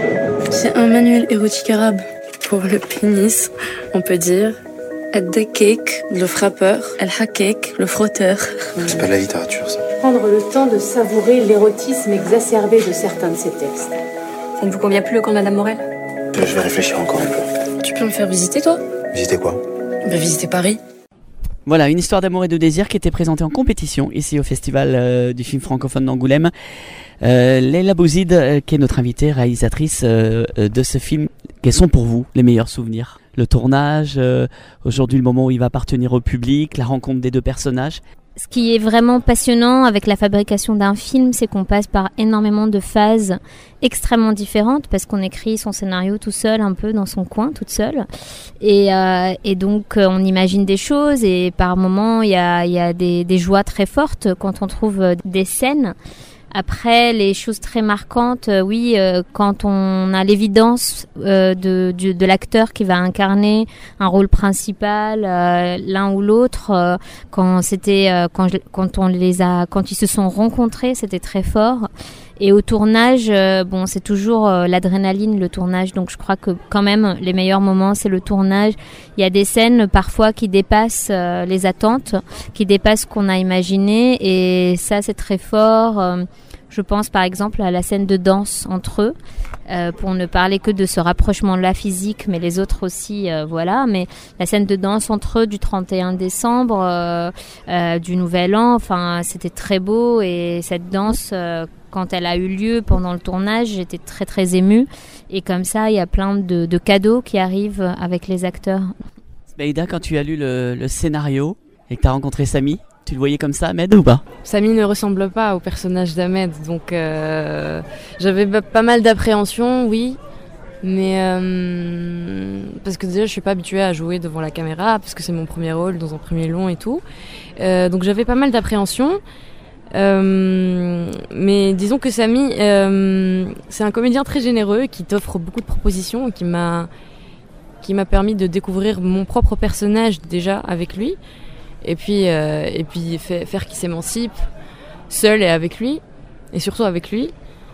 C'est un manuel érotique arabe. Pour le pénis, on peut dire Ad-Dakek, le frappeur, Al-Hakek, le frotteur. C'est pas de la littérature, ça. Prendre le temps de savourer l'érotisme exacerbé de certains de ces textes. Ça ne vous convient plus quand Madame Morel? Je vais réfléchir encore un peu. Tu peux me faire visiter, toi? Visiter quoi? Bah, visiter Paris. Voilà, une histoire d'amour et de désir qui était présentée en compétition ici au Festival euh, du film francophone d'Angoulême. Euh, Leila Bouzid, euh, qui est notre invitée, réalisatrice euh, de ce film. Quels sont pour vous les meilleurs souvenirs? Le tournage, euh, aujourd'hui le moment où il va appartenir au public, la rencontre des deux personnages. Ce qui est vraiment passionnant avec la fabrication d'un film, c'est qu'on passe par énormément de phases extrêmement différentes parce qu'on écrit son scénario tout seul, un peu dans son coin, toute seule. Et, euh, et donc, on imagine des choses et par moments, il y a, il y a des, des joies très fortes quand on trouve des scènes. Après, les choses très marquantes, euh, oui, euh, quand on a l'évidence euh, de, de, de l'acteur qui va incarner un rôle principal, euh, l'un ou l'autre, euh, quand c'était, euh, quand, je, quand on les a, quand ils se sont rencontrés, c'était très fort. Et au tournage, euh, bon, c'est toujours euh, l'adrénaline, le tournage. Donc, je crois que quand même, les meilleurs moments, c'est le tournage. Il y a des scènes parfois qui dépassent euh, les attentes, qui dépassent ce qu'on a imaginé, et ça, c'est très fort. Euh, je pense par exemple à la scène de danse entre eux, euh, pour ne parler que de ce rapprochement-là physique, mais les autres aussi, euh, voilà. Mais la scène de danse entre eux du trente et un décembre, euh, euh, du Nouvel An, enfin, c'était très beau, et cette danse. Euh, Quand elle a eu lieu pendant le tournage, j'étais très très émue. Et comme ça, il y a plein de, de cadeaux qui arrivent avec les acteurs. Sbaïda, quand tu as lu le, le scénario et que tu as rencontré Samy, tu le voyais comme ça, Ahmed, ou pas? Samy ne ressemble pas au personnage d'Ahmed, donc euh, j'avais pas mal d'appréhension, oui. Mais euh, parce que déjà je suis pas habituée à jouer devant la caméra, parce que c'est mon premier rôle dans un premier long et tout. Euh, donc j'avais pas mal d'appréhension. Euh, mais disons que Samy, euh, c'est un comédien très généreux qui t'offre beaucoup de propositions, qui m'a, qui m'a permis de découvrir mon propre personnage déjà avec lui, et puis, euh, et puis fait, faire qu'il s'émancipe seul et avec lui, et surtout avec lui.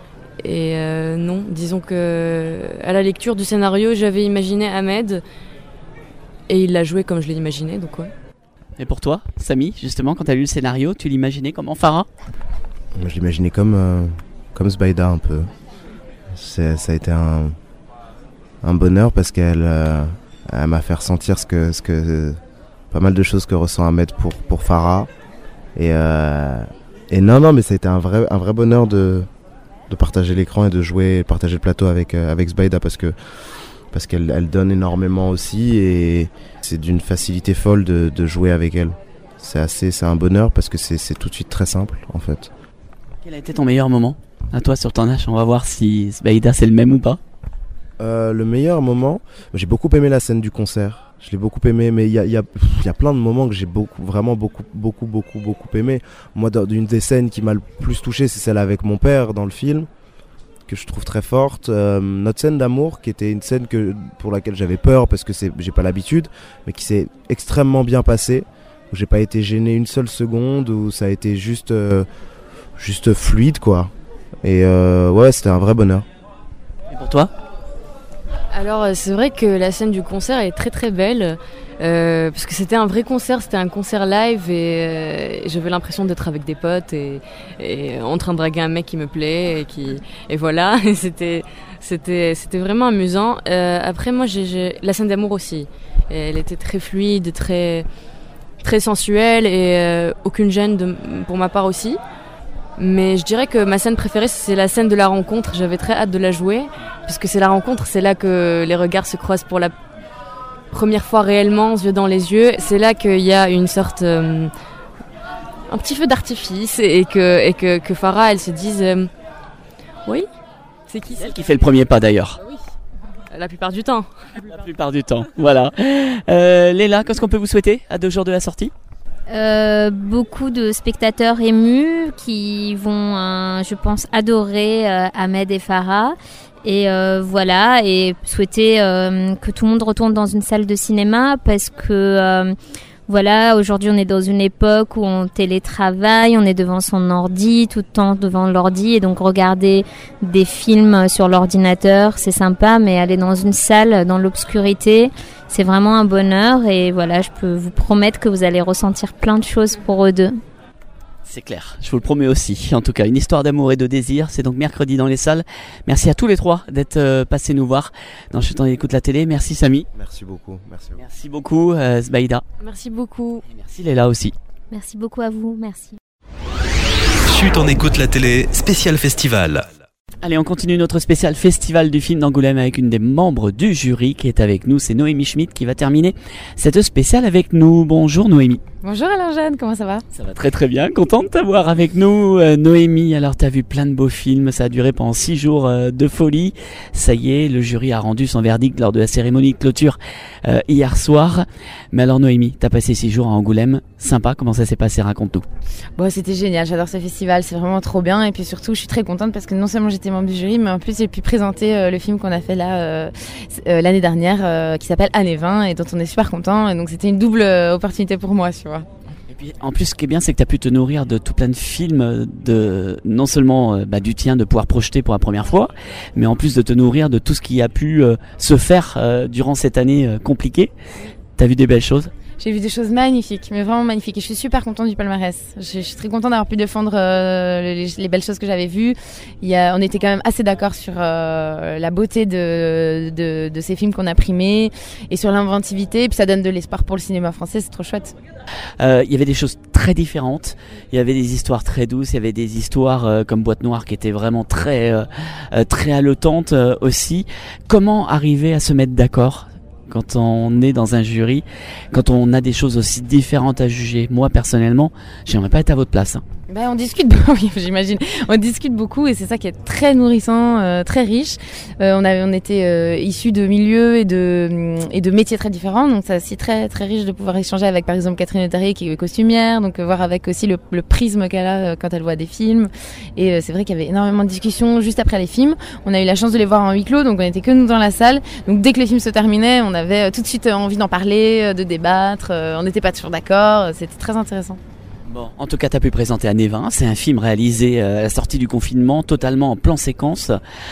Et euh, non, disons que à la lecture du scénario, j'avais imaginé Ahmed, et il l'a joué comme je l'ai imaginé, donc ouais. Et pour toi, Samy, justement, quand tu as lu le scénario, tu l'imaginais comment, Farah? Je l'imaginais comme, euh, comme Sbaïda un peu. C'est, ça a été un, un bonheur parce qu'elle euh, elle m'a fait ressentir ce que, ce que, pas mal de choses que ressent Ahmed pour, pour Farah. Et, euh, et non, non, mais ça a été un vrai, un vrai bonheur de, de partager l'écran et de jouer, partager le plateau avec, euh, avec Sbaïda parce que parce qu'elle elle donne énormément aussi et c'est d'une facilité folle de, de jouer avec elle. C'est assez, c'est un bonheur parce que c'est, c'est tout de suite très simple en fait. Quel a été ton meilleur moment à toi sur le tournage? On va voir si Sbaïda c'est le même ou pas. Euh, le meilleur moment, j'ai beaucoup aimé la scène du concert. Je l'ai beaucoup aimé, mais il y a, y, a, y a plein de moments que j'ai beaucoup, vraiment beaucoup, beaucoup, beaucoup, beaucoup aimé. Moi, une des scènes qui m'a le plus touché, c'est celle avec mon père dans le film, que je trouve très forte. Euh, notre scène d'amour, qui était une scène que, pour laquelle j'avais peur parce que c'est, j'ai pas l'habitude, mais qui s'est extrêmement bien passée, où j'ai pas été gêné une seule seconde, où ça a été juste, euh, juste fluide, quoi. Et euh, ouais, c'était un vrai bonheur. Et pour toi? Alors c'est vrai que la scène du concert est très très belle, euh, parce que c'était un vrai concert, c'était un concert live et, euh, et j'avais l'impression d'être avec des potes et, et en train de draguer un mec qui me plaît et qui et voilà, et c'était c'était c'était vraiment amusant. Euh, après moi j'ai, j'ai la scène d'amour aussi, et elle était très fluide, très très sensuelle et euh, aucune gêne de, pour ma part aussi. Mais je dirais que ma scène préférée, c'est la scène de la rencontre. J'avais très hâte de la jouer, puisque c'est la rencontre, c'est là que les regards se croisent pour la première fois réellement, yeux dans les yeux, c'est là qu'il y a une sorte... Euh, un petit feu d'artifice et que, et que, que Farah, elle se dise... Euh, oui, c'est qui C'est elle qui fait le premier pas d'ailleurs. Oui, la plupart du temps. La plupart du temps, voilà. Euh, Léla, qu'est-ce qu'on peut vous souhaiter à deux jours de la sortie ? Euh, beaucoup de spectateurs émus qui vont, euh, je pense, adorer euh, Ahmed et Farah. Et euh, voilà, et souhaiter euh, que tout le monde retourne dans une salle de cinéma parce que... Euh, Voilà, aujourd'hui on est dans une époque où on télétravaille, on est devant son ordi, tout le temps devant l'ordi, et donc regarder des films sur l'ordinateur, c'est sympa, mais aller dans une salle, dans l'obscurité, c'est vraiment un bonheur, et voilà, je peux vous promettre que vous allez ressentir plein de choses pour eux deux. C'est clair, je vous le promets aussi. En tout cas, une histoire d'amour et de désir, c'est donc mercredi dans les salles. Merci à tous les trois d'être euh, passés nous voir dans Chut, on écoute la télé. Merci Samy. Merci beaucoup. Merci beaucoup, merci beaucoup euh, Zbaïda. Merci beaucoup. Et merci Léla aussi. Merci beaucoup à vous, merci. Chut, on écoute la télé, spécial festival. Allez, on continue notre spécial festival du film d'Angoulême avec une des membres du jury qui est avec nous. C'est Noémie Schmidt qui va terminer cette spéciale avec nous. Bonjour Noémie. Bonjour Alain Jeanne, comment ça va ? Ça va très très bien, content de t'avoir avec nous euh, Noémie. Alors t'as vu plein de beaux films, ça a duré pendant six jours euh, de folie. Ça y est, le jury a rendu son verdict lors de la cérémonie de clôture euh, hier soir. Mais alors Noémie, t'as passé six jours à Angoulême, sympa, comment ça s'est passé, raconte-nous. Bon, c'était génial, j'adore ce festival, c'est vraiment trop bien. Et puis surtout, je suis très contente parce que non seulement j'étais membre du jury, mais en plus j'ai pu présenter euh, le film qu'on a fait là euh, euh, l'année dernière, euh, qui s'appelle Année vingt et dont on est super content. Et donc c'était une double euh, opportunité pour moi, tu vois. Et puis en plus, ce qui est bien, c'est que tu as pu te nourrir de tout plein de films, de non seulement euh, bah, du tien, de pouvoir projeter pour la première fois, mais en plus de te nourrir de tout ce qui a pu euh, se faire euh, durant cette année euh, compliquée. T'as vu des belles choses ? J'ai vu des choses magnifiques, mais vraiment magnifiques. Et je suis super contente du palmarès. Je, je suis très contente d'avoir pu défendre euh, les, les belles choses que j'avais vues. Il y a, on était quand même assez d'accord sur euh, la beauté de, de, de ces films qu'on a primés et sur l'inventivité. Et puis ça donne de l'espoir pour le cinéma français, c'est trop chouette. Euh, il y avait des choses très différentes. Il y avait des histoires très douces. Il y avait des histoires euh, comme Boîte Noire qui étaient vraiment très, euh, très haletantes euh, aussi. Comment arriver à se mettre d'accord ? Quand on est dans un jury, quand on a des choses aussi différentes à juger. Moi, personnellement, j'aimerais pas être à votre place. Ben, on discute, oui, j'imagine. On discute beaucoup et c'est ça qui est très nourrissant, euh, très riche. Euh, on avait, on était euh, issus de milieux et de et de métiers très différents, donc c'est aussi très très riche de pouvoir échanger avec, par exemple, Catherine Leterrier qui est costumière, donc euh, voir avec aussi le, le prisme qu'elle a euh, quand elle voit des films. Et euh, c'est vrai qu'il y avait énormément de discussions juste après les films. On a eu la chance de les voir en huis clos, donc on était que nous dans la salle. Donc dès que les films se terminaient, on avait euh, tout de suite envie d'en parler, euh, de débattre. Euh, on n'était pas toujours d'accord. C'était très intéressant. Bon, en tout cas, tu as pu présenter Année vingt. C'est un film réalisé euh, à la sortie du confinement, totalement en plan séquence.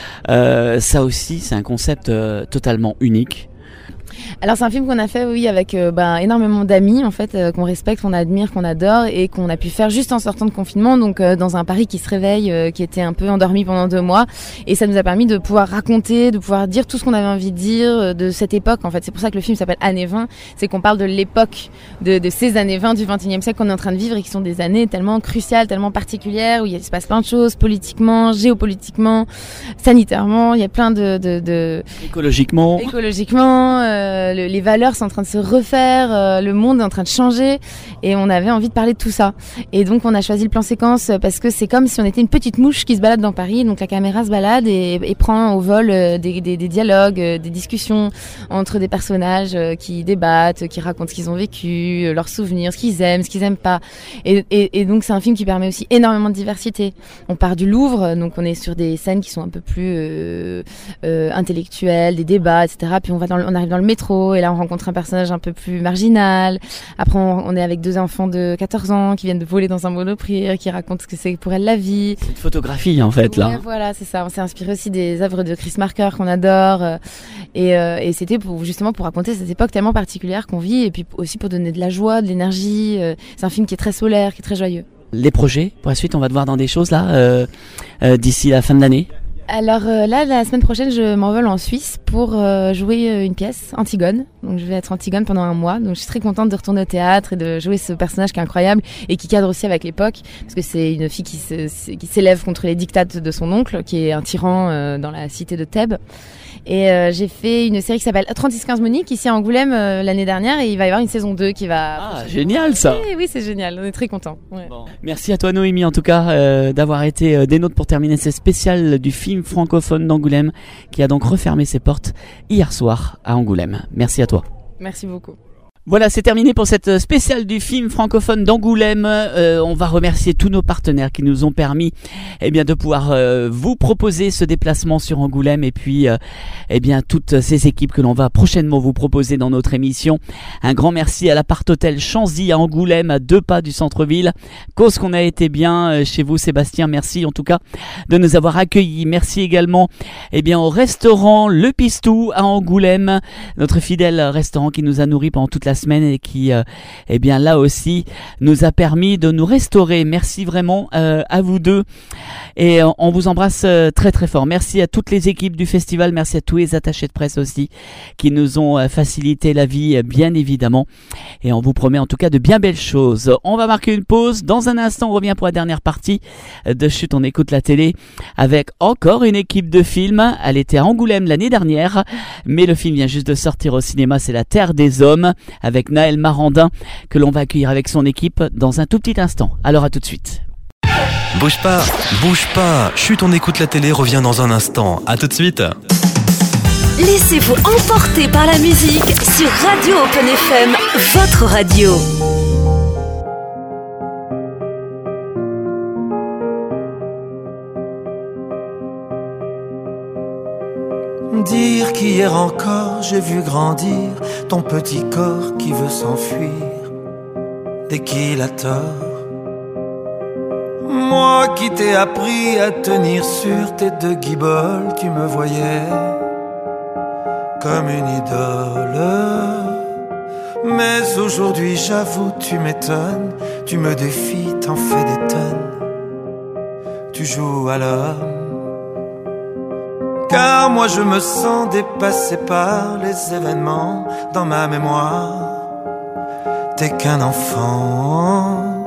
Euh, ça aussi, c'est un concept euh, totalement unique. Alors c'est un film qu'on a fait, oui, avec euh, bah, énormément d'amis en fait, euh, qu'on respecte, qu'on admire, qu'on adore et qu'on a pu faire juste en sortant de confinement, donc euh, dans un Paris qui se réveille, euh, qui était un peu endormi pendant deux mois, et ça nous a permis de pouvoir raconter, de pouvoir dire tout ce qu'on avait envie de dire euh, de cette époque. En fait, c'est pour ça que le film s'appelle Année vingt, c'est qu'on parle de l'époque, de, de ces années vingt du vingt et unième siècle qu'on est en train de vivre et qui sont des années tellement cruciales, tellement particulières, où il se passe plein de choses, politiquement, géopolitiquement, sanitairement, il y a plein de... de, de... Écologiquement. Écologiquement, euh, le, les valeurs sont en train de se refaire, euh, le monde est en train de changer et on avait envie de parler de tout ça. Et donc on a choisi le plan séquence parce que c'est comme si on était une petite mouche qui se balade dans Paris, donc la caméra se balade et, et prend au vol euh, des, des, des dialogues, euh, des discussions entre des personnages euh, qui débattent, qui racontent ce qu'ils ont vécu, euh, leurs souvenirs, ce qu'ils aiment, ce qu'ils aiment pas. Et, et, et donc c'est un film qui permet aussi énormément de diversité. On part du Louvre, donc on est sur des scènes qui sont un peu plus euh, euh, intellectuelles, des débats, et cetera. Puis on va dans le, on arrive dans le métro et là on rencontre un personnage un peu plus marginal. Après on, on est avec deux enfants de quatorze ans qui viennent de voler dans un monoprix, qui racontent ce que c'est pour elle la vie. C'est une photographie en fait là. Ouais, voilà, c'est ça. On s'est inspiré aussi des œuvres de Chris Marker qu'on adore euh, et, euh, et c'était pour, justement pour raconter cette époque tellement particulière qu'on vit et puis aussi pour donner de la joie, de l'énergie. Euh, c'est un film qui est très solaire, qui est très joyeux. Les projets pour la suite, on va te voir dans des choses là euh, euh, d'ici la fin de l'année. Alors euh, là, la semaine prochaine, je m'envole en Suisse pour euh, jouer euh, une pièce, Antigone. Donc je vais être Antigone pendant un mois. Donc je suis très contente de retourner au théâtre et de jouer ce personnage qui est incroyable et qui cadre aussi avec l'époque, parce que c'est une fille qui, se, qui s'élève contre les dictates de son oncle, qui est un tyran euh, dans la cité de Thèbes. Et euh, j'ai fait une série qui s'appelle trente-six quinze Monique ici à Angoulême euh, l'année dernière et il va y avoir une saison deux qui va... Ah, génial ça. Oui, oui, c'est génial, on est très contents. Ouais. Bon. Merci à toi Noémie en tout cas euh, d'avoir été euh, des nôtres pour terminer ce spécial du film francophone d'Angoulême qui a donc refermé ses portes hier soir à Angoulême. Merci à toi. Merci beaucoup. Voilà, c'est terminé pour cette spéciale du film francophone d'Angoulême. Euh, on va remercier tous nos partenaires qui nous ont permis eh bien, de pouvoir euh, vous proposer ce déplacement sur Angoulême et puis euh, eh bien, toutes ces équipes que l'on va prochainement vous proposer dans notre émission. Un grand merci à l'appart hôtel Chanzy à Angoulême, à deux pas du centre-ville. Cause qu'on a été bien chez vous Sébastien, merci en tout cas de nous avoir accueillis. Merci également eh bien, au restaurant Le Pistou à Angoulême, notre fidèle restaurant qui nous a nourris pendant toute la semaine et qui euh, eh bien là aussi nous a permis de nous restaurer. Merci vraiment euh, à vous deux et euh, on vous embrasse euh, très très fort. Merci à toutes les équipes du festival, merci à tous les attachés de presse aussi qui nous ont euh, facilité la vie euh, bien évidemment et on vous promet en tout cas de bien belles choses. On va marquer une pause, dans un instant on revient pour la dernière partie de Chut on écoute la télé avec encore une équipe de films. Elle était à Angoulême l'année dernière mais le film vient juste de sortir au cinéma, c'est La Terre des Hommes avec Naël Marandin que l'on va accueillir avec son équipe dans un tout petit instant. Alors à tout de suite. Bouge pas, bouge pas. Chut, on écoute la télé revient dans un instant. À tout de suite. Laissez-vous emporter par la musique sur Radio Open F M, votre radio. Dire qu'hier encore j'ai vu grandir ton petit corps qui veut s'enfuir dès qu'il a tort. Moi qui t'ai appris à tenir sur tes deux guiboles, tu me voyais comme une idole. Mais aujourd'hui j'avoue tu m'étonnes, tu me défies, t'en fais des tonnes, tu joues à l'homme. Car moi je me sens dépassé par les événements dans ma mémoire. T'es qu'un enfant.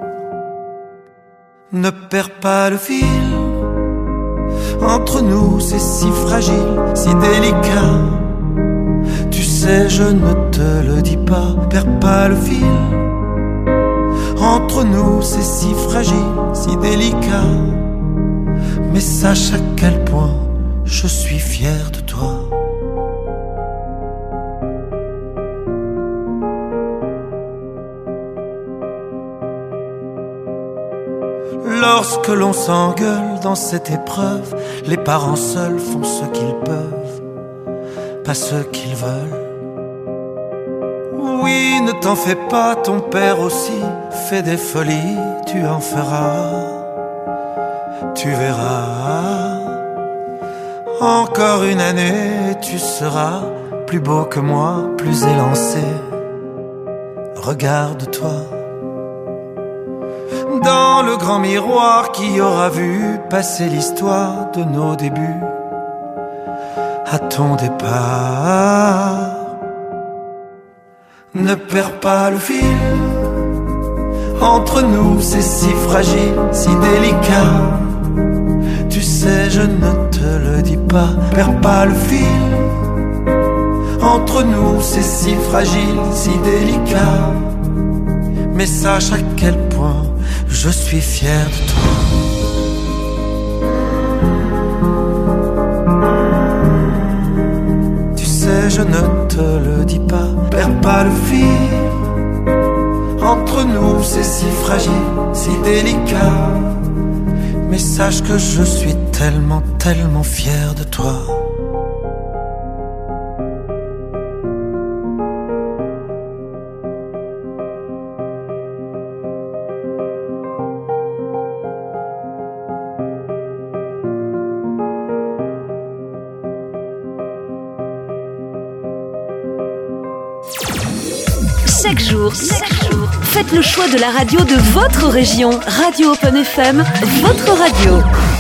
Ne perds pas le fil. Entre nous c'est si fragile, si délicat. Tu sais je ne te le dis pas. Perds pas le fil. Entre nous c'est si fragile, si délicat. Mais sache à quel point je suis fier de toi. Lorsque l'on s'engueule dans cette épreuve, les parents seuls font ce qu'ils peuvent, pas ce qu'ils veulent. Oui, ne t'en fais pas, ton père aussi fait des folies, tu en feras, tu verras. Encore une année, tu seras plus beau que moi, plus élancé. Regarde-toi dans le grand miroir qui aura vu passer l'histoire de nos débuts à ton départ. Ne perds pas le fil. Entre nous, c'est si fragile, si délicat. Tu sais, je ne te le dis pas. Perds pas le fil. Entre nous, c'est si fragile, si délicat. Mais sache à quel point je suis fier de toi. Tu sais, je ne te le dis pas. Perds pas le fil. Entre nous, c'est si fragile, si délicat. Mais sache que je suis tellement, tellement fier de toi. Chaque jour, chaque jour, faites le choix de la radio de votre région. Radio Open F M, votre radio.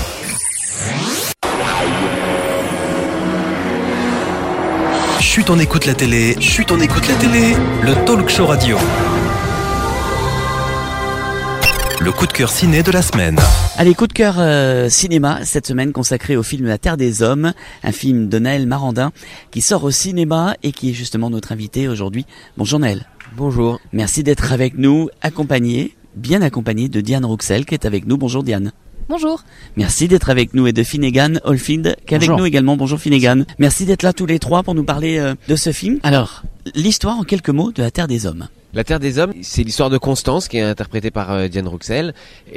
Chut, on écoute la télé. Chut, on écoute la télé. Le talk show radio. le coup de cœur ciné de la semaine. Allez, coup de cœur euh, cinéma, cette semaine consacrée au film La Terre des Hommes, un film de Naël Marandin qui sort au cinéma et qui est justement notre invité aujourd'hui. Bonjour Naël. Bonjour. Merci d'être avec nous, accompagné, bien accompagné de Diane Rouxel qui est avec nous. Bonjour Diane. Bonjour. Merci d'être avec nous et de Finnegan Oldfield qui est avec nous également. Bonjour Finnegan. Merci d'être là tous les trois pour nous parler euh, de ce film. Alors, l'histoire en quelques mots de La Terre des Hommes. La Terre des Hommes, c'est l'histoire de Constance qui est interprétée par euh, Diane Rouxel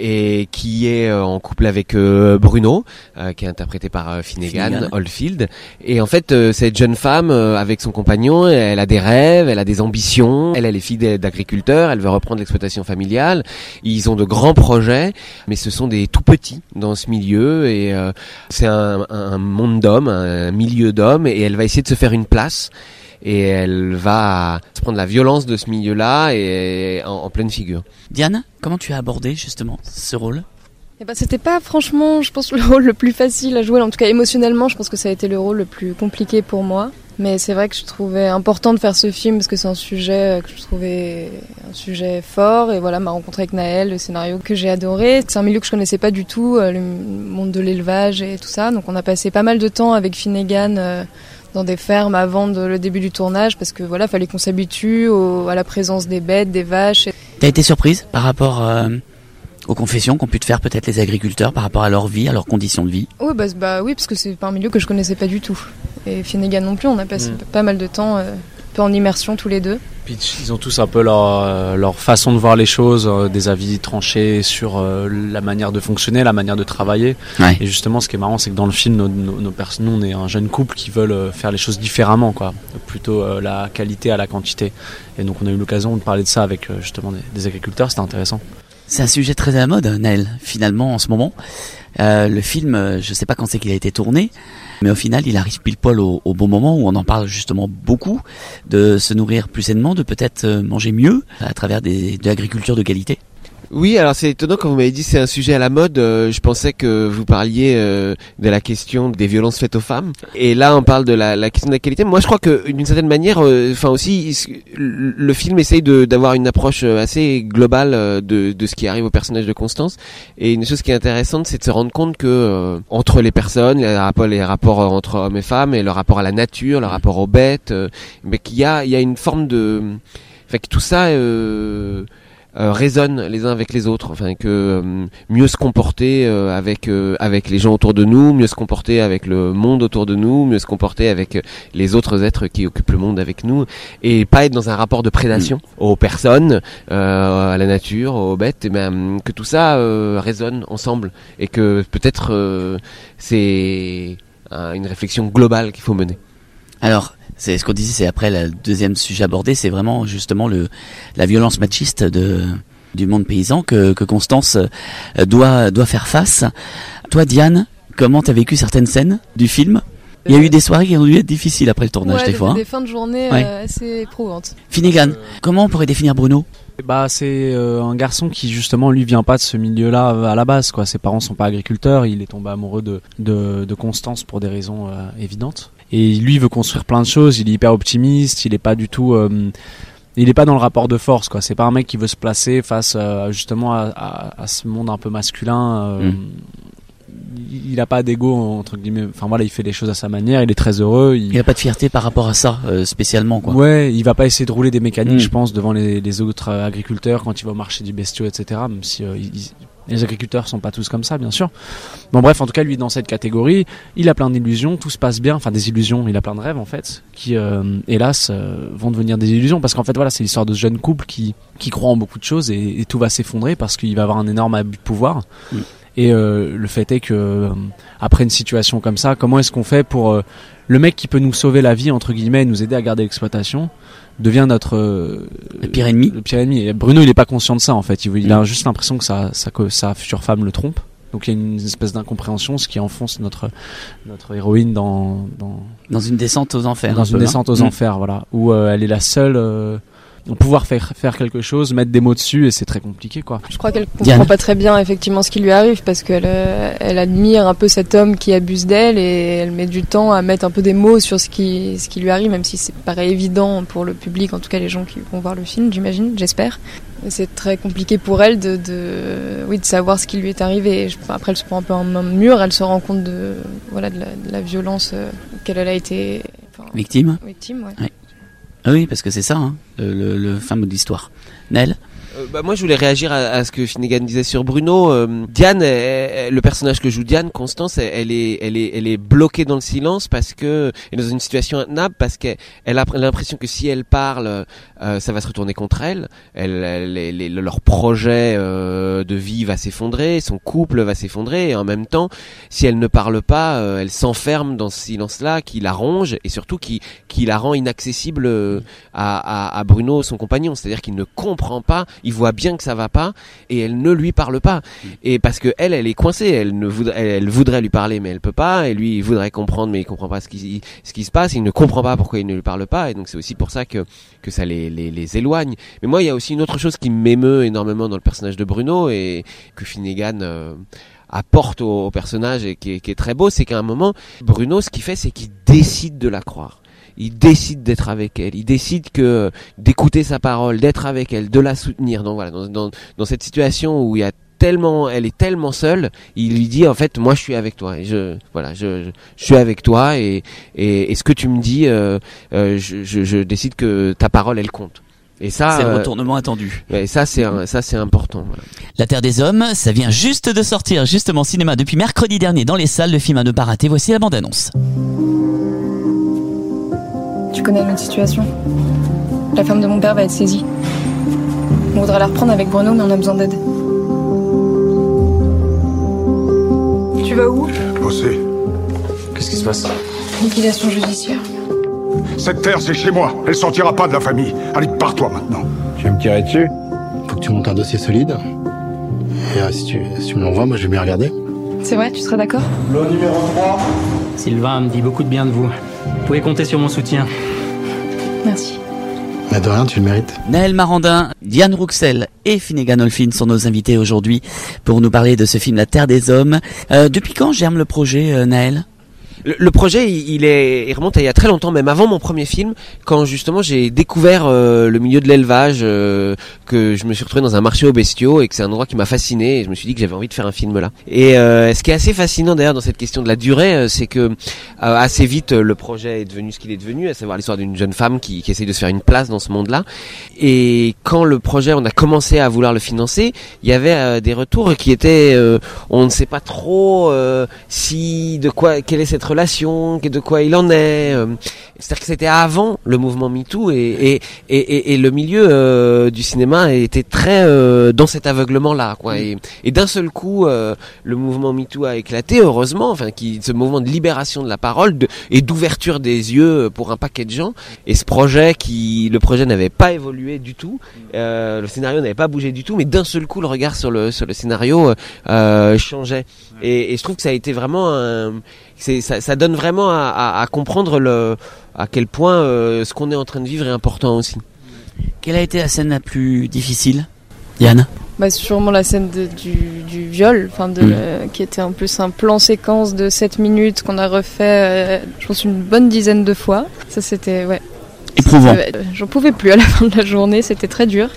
et qui est euh, en couple avec euh, Bruno euh, qui est interprété par euh, Finnegan, Finnegan Oldfield. Et en fait, euh, cette jeune femme euh, avec son compagnon, elle a des rêves, elle a des ambitions. Elle, elle est fille d'agriculteurs, elle veut reprendre l'exploitation familiale. Ils ont de grands projets, mais ce sont des tout petits dans ce milieu et euh, c'est un, un monde d'hommes, un milieu d'hommes et elle va essayer de se faire une place. Et elle va se prendre la violence de ce milieu-là et en, en pleine figure. Diane, comment tu as abordé justement ce rôle ? Eh ben, c'était pas franchement, je pense, le rôle le plus facile à jouer. En tout cas, émotionnellement, je pense que ça a été le rôle le plus compliqué pour moi. Mais c'est vrai que je trouvais important de faire ce film parce que c'est un sujet que je trouvais un sujet fort. Et voilà, ma rencontre avec Naël, le scénario que j'ai adoré. C'est un milieu que je connaissais pas du tout, le monde de l'élevage et tout ça. Donc on a passé pas mal de temps avec Finnegan euh, dans des fermes avant de, le début du tournage parce que voilà, fallait qu'on s'habitue au, à la présence des bêtes, des vaches. T'as été surprise par rapport euh, aux confessions qu'ont pu te faire peut-être les agriculteurs par rapport à leur vie, à leurs conditions de vie ? Oui, bah, bah oui, parce que c'est pas un milieu que je connaissais pas du tout. Et Finnegan non plus, on a passé mmh. pas mal de temps euh, un peu en immersion tous les deux. Puis ils ont tous un peu leur, euh, leur façon de voir les choses, euh, des avis tranchés sur euh, la manière de fonctionner, la manière de travailler. Ouais. Et justement, ce qui est marrant, c'est que dans le film, nos, nos, nos pers- nous, on est un jeune couple qui veulent euh, faire les choses différemment, quoi. Plutôt euh, la qualité à la quantité. Et donc, on a eu l'occasion de parler de ça avec euh, justement des, des agriculteurs. C'était intéressant. C'est un sujet très à la mode, Naël, finalement, en ce moment. Euh, le film, euh, je sais pas quand c'est qu'il a été tourné, mais au final, il arrive pile poil au, au bon moment où on en parle justement beaucoup, de se nourrir plus sainement, de peut-être euh, manger mieux à travers des, de l'agriculture de qualité. Oui, alors c'est étonnant quand vous m'avez dit c'est un sujet à la mode. Euh, je pensais que vous parliez euh, de la question des violences faites aux femmes. Et là, on parle de la, la question de la qualité. Moi, je crois que d'une certaine manière, enfin euh, aussi, le film essaye de, d'avoir une approche assez globale de, de ce qui arrive au personnage de Constance. Et une chose qui est intéressante, c'est de se rendre compte que euh, entre les personnes, les rapports, les rapports entre hommes et femmes, et le rapport à la nature, le rapport aux bêtes, euh, mais qu'il y a, il y a une forme de, enfin que tout ça. Euh, Euh, résonnent les uns avec les autres, enfin que euh, mieux se comporter euh, avec euh, avec les gens autour de nous, mieux se comporter avec le monde autour de nous, mieux se comporter avec les autres êtres qui occupent le monde avec nous, et pas être dans un rapport de prédation mmh. aux personnes, euh, à la nature, aux bêtes, et ben que tout ça euh, résonne ensemble et que peut-être euh, c'est euh, une réflexion globale qu'il faut mener. Alors, c'est ce qu'on disait, c'est après le deuxième sujet abordé, c'est vraiment justement le la violence machiste de du monde paysan que que Constance doit doit faire face. Toi, Diane, comment t'as vécu certaines scènes du film ? Il y a eu des soirées qui ont dû être difficiles après le tournage, ouais, des, des fois. Des hein. fins de journée ouais. euh, assez éprouvantes. Finnegan, euh... comment on pourrait définir Bruno ? Bah c'est euh, un garçon qui justement lui vient pas de ce milieu-là à la base, quoi. Ses parents sont pas agriculteurs, il est tombé amoureux de de, de Constance pour des raisons euh, évidentes. Et lui il veut construire plein de choses, il est hyper optimiste, il est pas du tout euh, il est pas dans le rapport de force, quoi. C'est pas un mec qui veut se placer face euh, justement à, à, à ce monde un peu masculin. Euh, mmh. Il a pas d'ego entre guillemets, enfin voilà, il fait les choses à sa manière, il est très heureux. Il, il a pas de fierté par rapport à ça euh, spécialement, quoi. Ouais, il va pas essayer de rouler des mécaniques, mmh. je pense, devant les, les autres euh, agriculteurs quand il va au marché du bestiau, et cetera. Même si euh, il, les agriculteurs sont pas tous comme ça, bien sûr. Bon bref, en tout cas, lui dans cette catégorie, il a plein d'illusions, tout se passe bien, enfin des illusions, il a plein de rêves en fait, qui euh, hélas euh, vont devenir des illusions parce qu'en fait voilà, c'est l'histoire de ce jeune couple qui qui croit en beaucoup de choses et, et tout va s'effondrer parce qu'il va avoir un énorme abus de pouvoir. Mmh. Et euh, le fait est que euh, après une situation comme ça, comment est-ce qu'on fait pour euh, le mec qui peut nous sauver la vie entre guillemets, nous aider à garder l'exploitation, devient notre euh, le pire ennemi. Le pire ennemi. Et Bruno, il est pas conscient de ça en fait. Il, il a juste l'impression que sa, sa, que sa future femme le trompe. Donc il y a une espèce d'incompréhension, ce qui enfonce notre notre héroïne dans dans dans une descente aux enfers. Dans une descente aux mmh. enfers, voilà, où euh, elle est la seule. Euh, pouvoir faire faire quelque chose, mettre des mots dessus, et c'est très compliqué, quoi. Je crois qu'elle comprend Diane. pas très bien effectivement ce qui lui arrive parce qu'elle euh, elle admire un peu cet homme qui abuse d'elle et elle met du temps à mettre un peu des mots sur ce qui ce qui lui arrive, même si c'est paraît évident pour le public, en tout cas les gens qui vont voir le film, j'imagine, j'espère. Et c'est très compliqué pour elle de, de oui de savoir ce qui lui est arrivé. Je, après elle se prend un peu un mur, elle se rend compte de voilà de la, de la violence euh, auquel elle a été enfin, Victime. Victime, ouais. Ouais. Ah oui, parce que c'est ça, hein, le, le, le fin mot de l'histoire. Nel? Euh, bah, moi je voulais réagir à, à ce que Finnegan disait sur Bruno. Euh, Diane, elle, elle, le personnage que joue Diane, Constance, elle, elle est, elle est, elle est bloquée dans le silence parce que elle est dans une situation intenable parce qu'elle elle a l'impression que si elle parle, euh, ça va se retourner contre elle. Elle, elle les, les, leur projet euh, de vie va s'effondrer, son couple va s'effondrer, et en même temps, si elle ne parle pas, euh, elle s'enferme dans ce silence-là qui la ronge et surtout qui, qui la rend inaccessible euh, à, à, à Bruno, son compagnon. C'est-à-dire qu'il ne comprend pas. Il voit bien que ça va pas et elle ne lui parle pas. Et parce que elle, elle est coincée. Elle ne voudrait, elle, elle voudrait lui parler mais elle peut pas. Et lui, il voudrait comprendre mais il comprend pas ce qui, ce qui se passe. Il ne comprend pas pourquoi il ne lui parle pas. Et donc c'est aussi pour ça que que ça les, les, les éloigne. Mais moi, il y a aussi une autre chose qui m'émeut énormément dans le personnage de Bruno et que Finnegan euh, apporte au, au personnage et qui est, qui est très beau, c'est qu'à un moment, Bruno, ce qu'il fait, c'est qu'il décide de la croire. Il décide d'être avec elle, il décide que d'écouter sa parole, d'être avec elle, de la soutenir. Donc voilà, dans, dans, dans cette situation où il y a tellement, elle est tellement seule, il lui dit en fait, moi je suis avec toi. Et je, voilà, je, je, je suis avec toi et, et, et ce que tu me dis, euh, euh, je, je, je décide que ta parole elle compte. Et ça, c'est le euh, retournement attendu. Et ça, c'est un, ça, c'est important. Voilà. La Terre des Hommes, ça vient juste de sortir, justement, cinéma depuis mercredi dernier dans les salles. Le film à ne pas rater. Voici la bande-annonce. Tu connais notre situation. La femme de mon père va être saisie. On voudrait la reprendre avec Bruno, mais on a besoin d'aide. Tu vas où? Bosser. Qu'est-ce qui se passe? Liquidation judiciaire. Cette terre, c'est chez moi. Elle sortira pas de la famille. Allez, pars-toi maintenant. Tu vas me tirer dessus? Faut que tu montes un dossier solide. Et euh, si, tu, si tu me l'envoies, moi je vais bien regarder. C'est vrai, tu serais d'accord? Le numéro trois. Sylvain me dit beaucoup de bien de vous. Vous pouvez compter sur mon soutien. Merci. Mais de rien, tu le mérites. Naël Marandin, Diane Rouxel et Finnegan Oldfinn sont nos invités aujourd'hui pour nous parler de ce film La Terre des Hommes. Euh, depuis quand germe le projet, euh, Naël? Le, le projet, il, est, il remonte à il y a très longtemps, même avant mon premier film, quand justement j'ai découvert euh, le milieu de l'élevage, euh, que je me suis retrouvé dans un marché aux bestiaux et que c'est un endroit qui m'a fasciné et je me suis dit que j'avais envie de faire un film là. Et euh, ce qui est assez fascinant d'ailleurs dans cette question de la durée, euh, c'est que euh, assez vite le projet est devenu ce qu'il est devenu, à savoir l'histoire d'une jeune femme qui, qui essaye de se faire une place dans ce monde-là. Et quand le projet, on a commencé à vouloir le financer, il y avait euh, des retours qui étaient, euh, on ne sait pas trop euh, si de quoi, quelle est cette relation, de quoi il en est. Euh, c'est-à-dire que c'était avant le mouvement MeToo et, et, et, et, et le milieu euh, du cinéma était très euh, dans cet aveuglement-là, quoi. Et, et d'un seul coup, euh, le mouvement MeToo a éclaté, heureusement, enfin, qui, ce mouvement de libération de la parole de, et d'ouverture des yeux pour un paquet de gens. Et ce projet, qui, le projet n'avait pas évolué du tout, euh, le scénario n'avait pas bougé du tout, mais d'un seul coup, le regard sur le sur le scénario euh, changeait. Et, et je trouve que ça a été vraiment un C'est, ça, ça donne vraiment à, à, à comprendre le, à quel point euh, ce qu'on est en train de vivre est important aussi. Quelle a été la scène la plus difficile, Yann? Bah, sûrement la scène de, du, du viol, enfin de, mmh. le, qui était en plus un plan séquence de sept minutes qu'on a refait, euh, je pense, une bonne dizaine de fois. Ça, c'était, ouais. Éprouvant. C'était, euh, j'en pouvais plus à la fin de la journée, c'était très dur.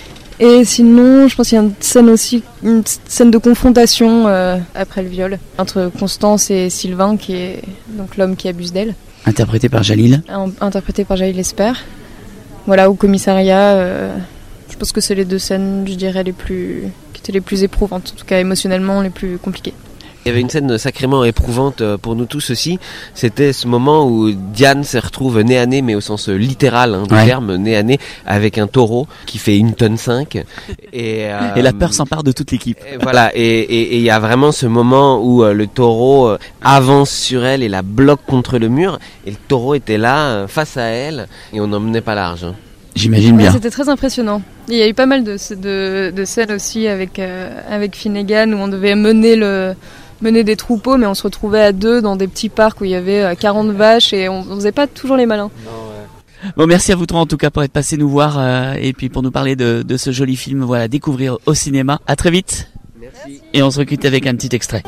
Et sinon, je pense qu'il y a une scène aussi, une scène de confrontation euh, après le viol entre Constance et Sylvain, qui est donc l'homme qui abuse d'elle. Interprété par Jalil. Interprété par Jalil Esper. Voilà, au commissariat. Euh, je pense que c'est les deux scènes, je dirais, les plus, qui étaient les plus éprouvantes, en tout cas émotionnellement les plus compliquées. Il y avait une scène sacrément éprouvante pour nous tous aussi. C'était ce moment où Diane se retrouve nez à nez, mais au sens littéral hein, du ouais. terme, nez à nez, avec un taureau qui fait une tonne cinq. Et, euh, et la peur s'empare de toute l'équipe. Et voilà. Et il y a vraiment ce moment où euh, le taureau euh, avance sur elle et la bloque contre le mur. Et le taureau était là, euh, face à elle, et on n'en menait pas large. Hein. J'imagine bien. Ouais, c'était très impressionnant. Il y a eu pas mal de, de, de scènes aussi avec, euh, avec Finnegan où on devait mener le... mener des troupeaux, mais on se retrouvait à deux dans des petits parcs où il y avait quarante vaches et on, on faisait pas toujours les malins. Non, ouais. Bon, merci à vous trois en tout cas pour être passés nous voir euh, et puis pour nous parler de, de ce joli film, voilà, découvrir au cinéma. À très vite. Merci. Et on se requitte avec un petit extrait.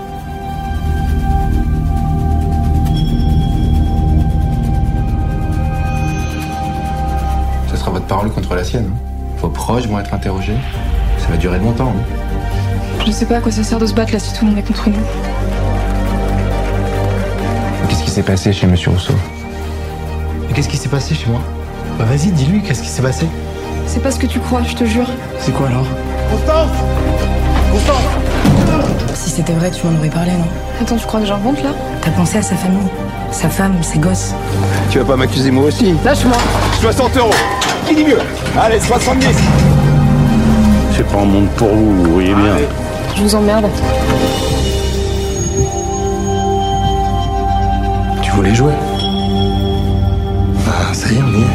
Ce sera votre parole contre la sienne. Vos proches vont être interrogés. Ça va durer longtemps. Hein. Je sais pas à quoi ça sert de se battre là si tout le monde est contre nous. Qu'est-ce qui s'est passé chez Monsieur Rousseau? Et qu'est-ce qui s'est passé chez moi? Bah vas-y, dis-lui, qu'est-ce qui s'est passé? C'est pas ce que tu crois, je te jure. C'est quoi alors? Constance Constance Si c'était vrai, tu m'en aurais parlé, non? Attends, tu crois que j'invente là? T'as pensé à sa famille, sa femme, ses gosses. Tu vas pas m'accuser moi aussi? Lâche-moi. soixante euros. Qui dit mieux? Allez, soixante-dix. C'est pas un monde pour vous, vous voyez bien. Allez. Je vous emmerde. Tu voulais jouer? Ah, ça y est, on y est.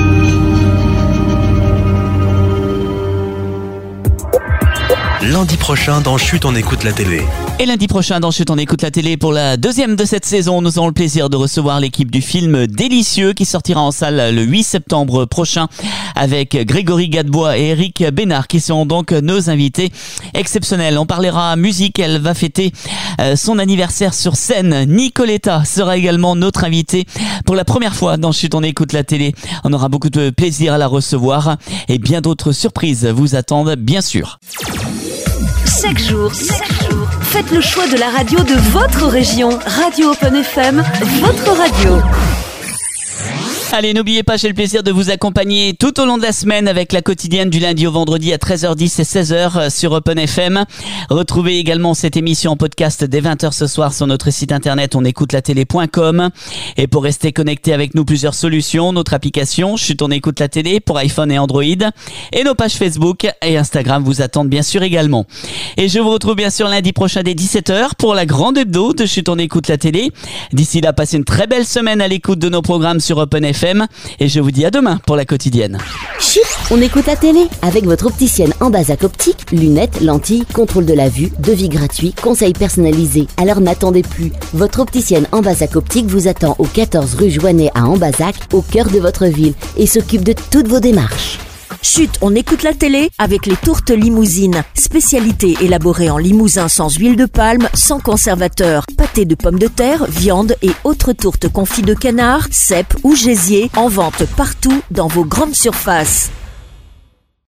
Lundi prochain dans Chut, on écoute la télé. Et lundi prochain dans Chut, on écoute la télé pour la deuxième de cette saison. Nous aurons le plaisir de recevoir l'équipe du film Délicieux qui sortira en salle le huit septembre prochain avec Grégory Gadebois et Eric Bénard qui seront donc nos invités exceptionnels. On parlera musique, elle va fêter euh, son anniversaire sur scène. Nicoletta sera également notre invitée pour la première fois dans Chut, on écoute la télé. On aura beaucoup de plaisir à la recevoir et bien d'autres surprises vous attendent bien sûr. Chaque jour, chaque jour, faites le choix de la radio de votre région. Radio Open F M, votre radio. Allez, n'oubliez pas, j'ai le plaisir de vous accompagner tout au long de la semaine avec la quotidienne du lundi au vendredi à treize heures dix et seize heures sur Open F M. Retrouvez également cette émission en podcast dès vingt heures ce soir sur notre site internet onécoutelatélé point com. Et pour rester connecté avec nous, plusieurs solutions. Notre application Chut, on écoute la télé pour iPhone et Android. Et nos pages Facebook et Instagram vous attendent bien sûr également. Et je vous retrouve bien sûr lundi prochain dès dix-sept heures pour la grande hebdo de Chut, on écoute la télé. D'ici là, passez une très belle semaine à l'écoute de nos programmes sur Open F M. Et je vous dis à demain pour la quotidienne. Chut, on écoute la télé avec votre opticienne en Ambazac Optique, lunettes, lentilles, contrôle de la vue, devis gratuit, conseils personnalisés. Alors n'attendez plus. Votre opticienne en Ambazac Optique vous attend au quatorze rue Joannet à Ambazac, au cœur de votre ville, et s'occupe de toutes vos démarches. Chut, on écoute la télé avec les tourtes limousines. Spécialité élaborée en limousin sans huile de palme, sans conservateur. Pâté de pommes de terre, viande et autres tourtes confits de canard, cèpes ou gésier en vente partout dans vos grandes surfaces.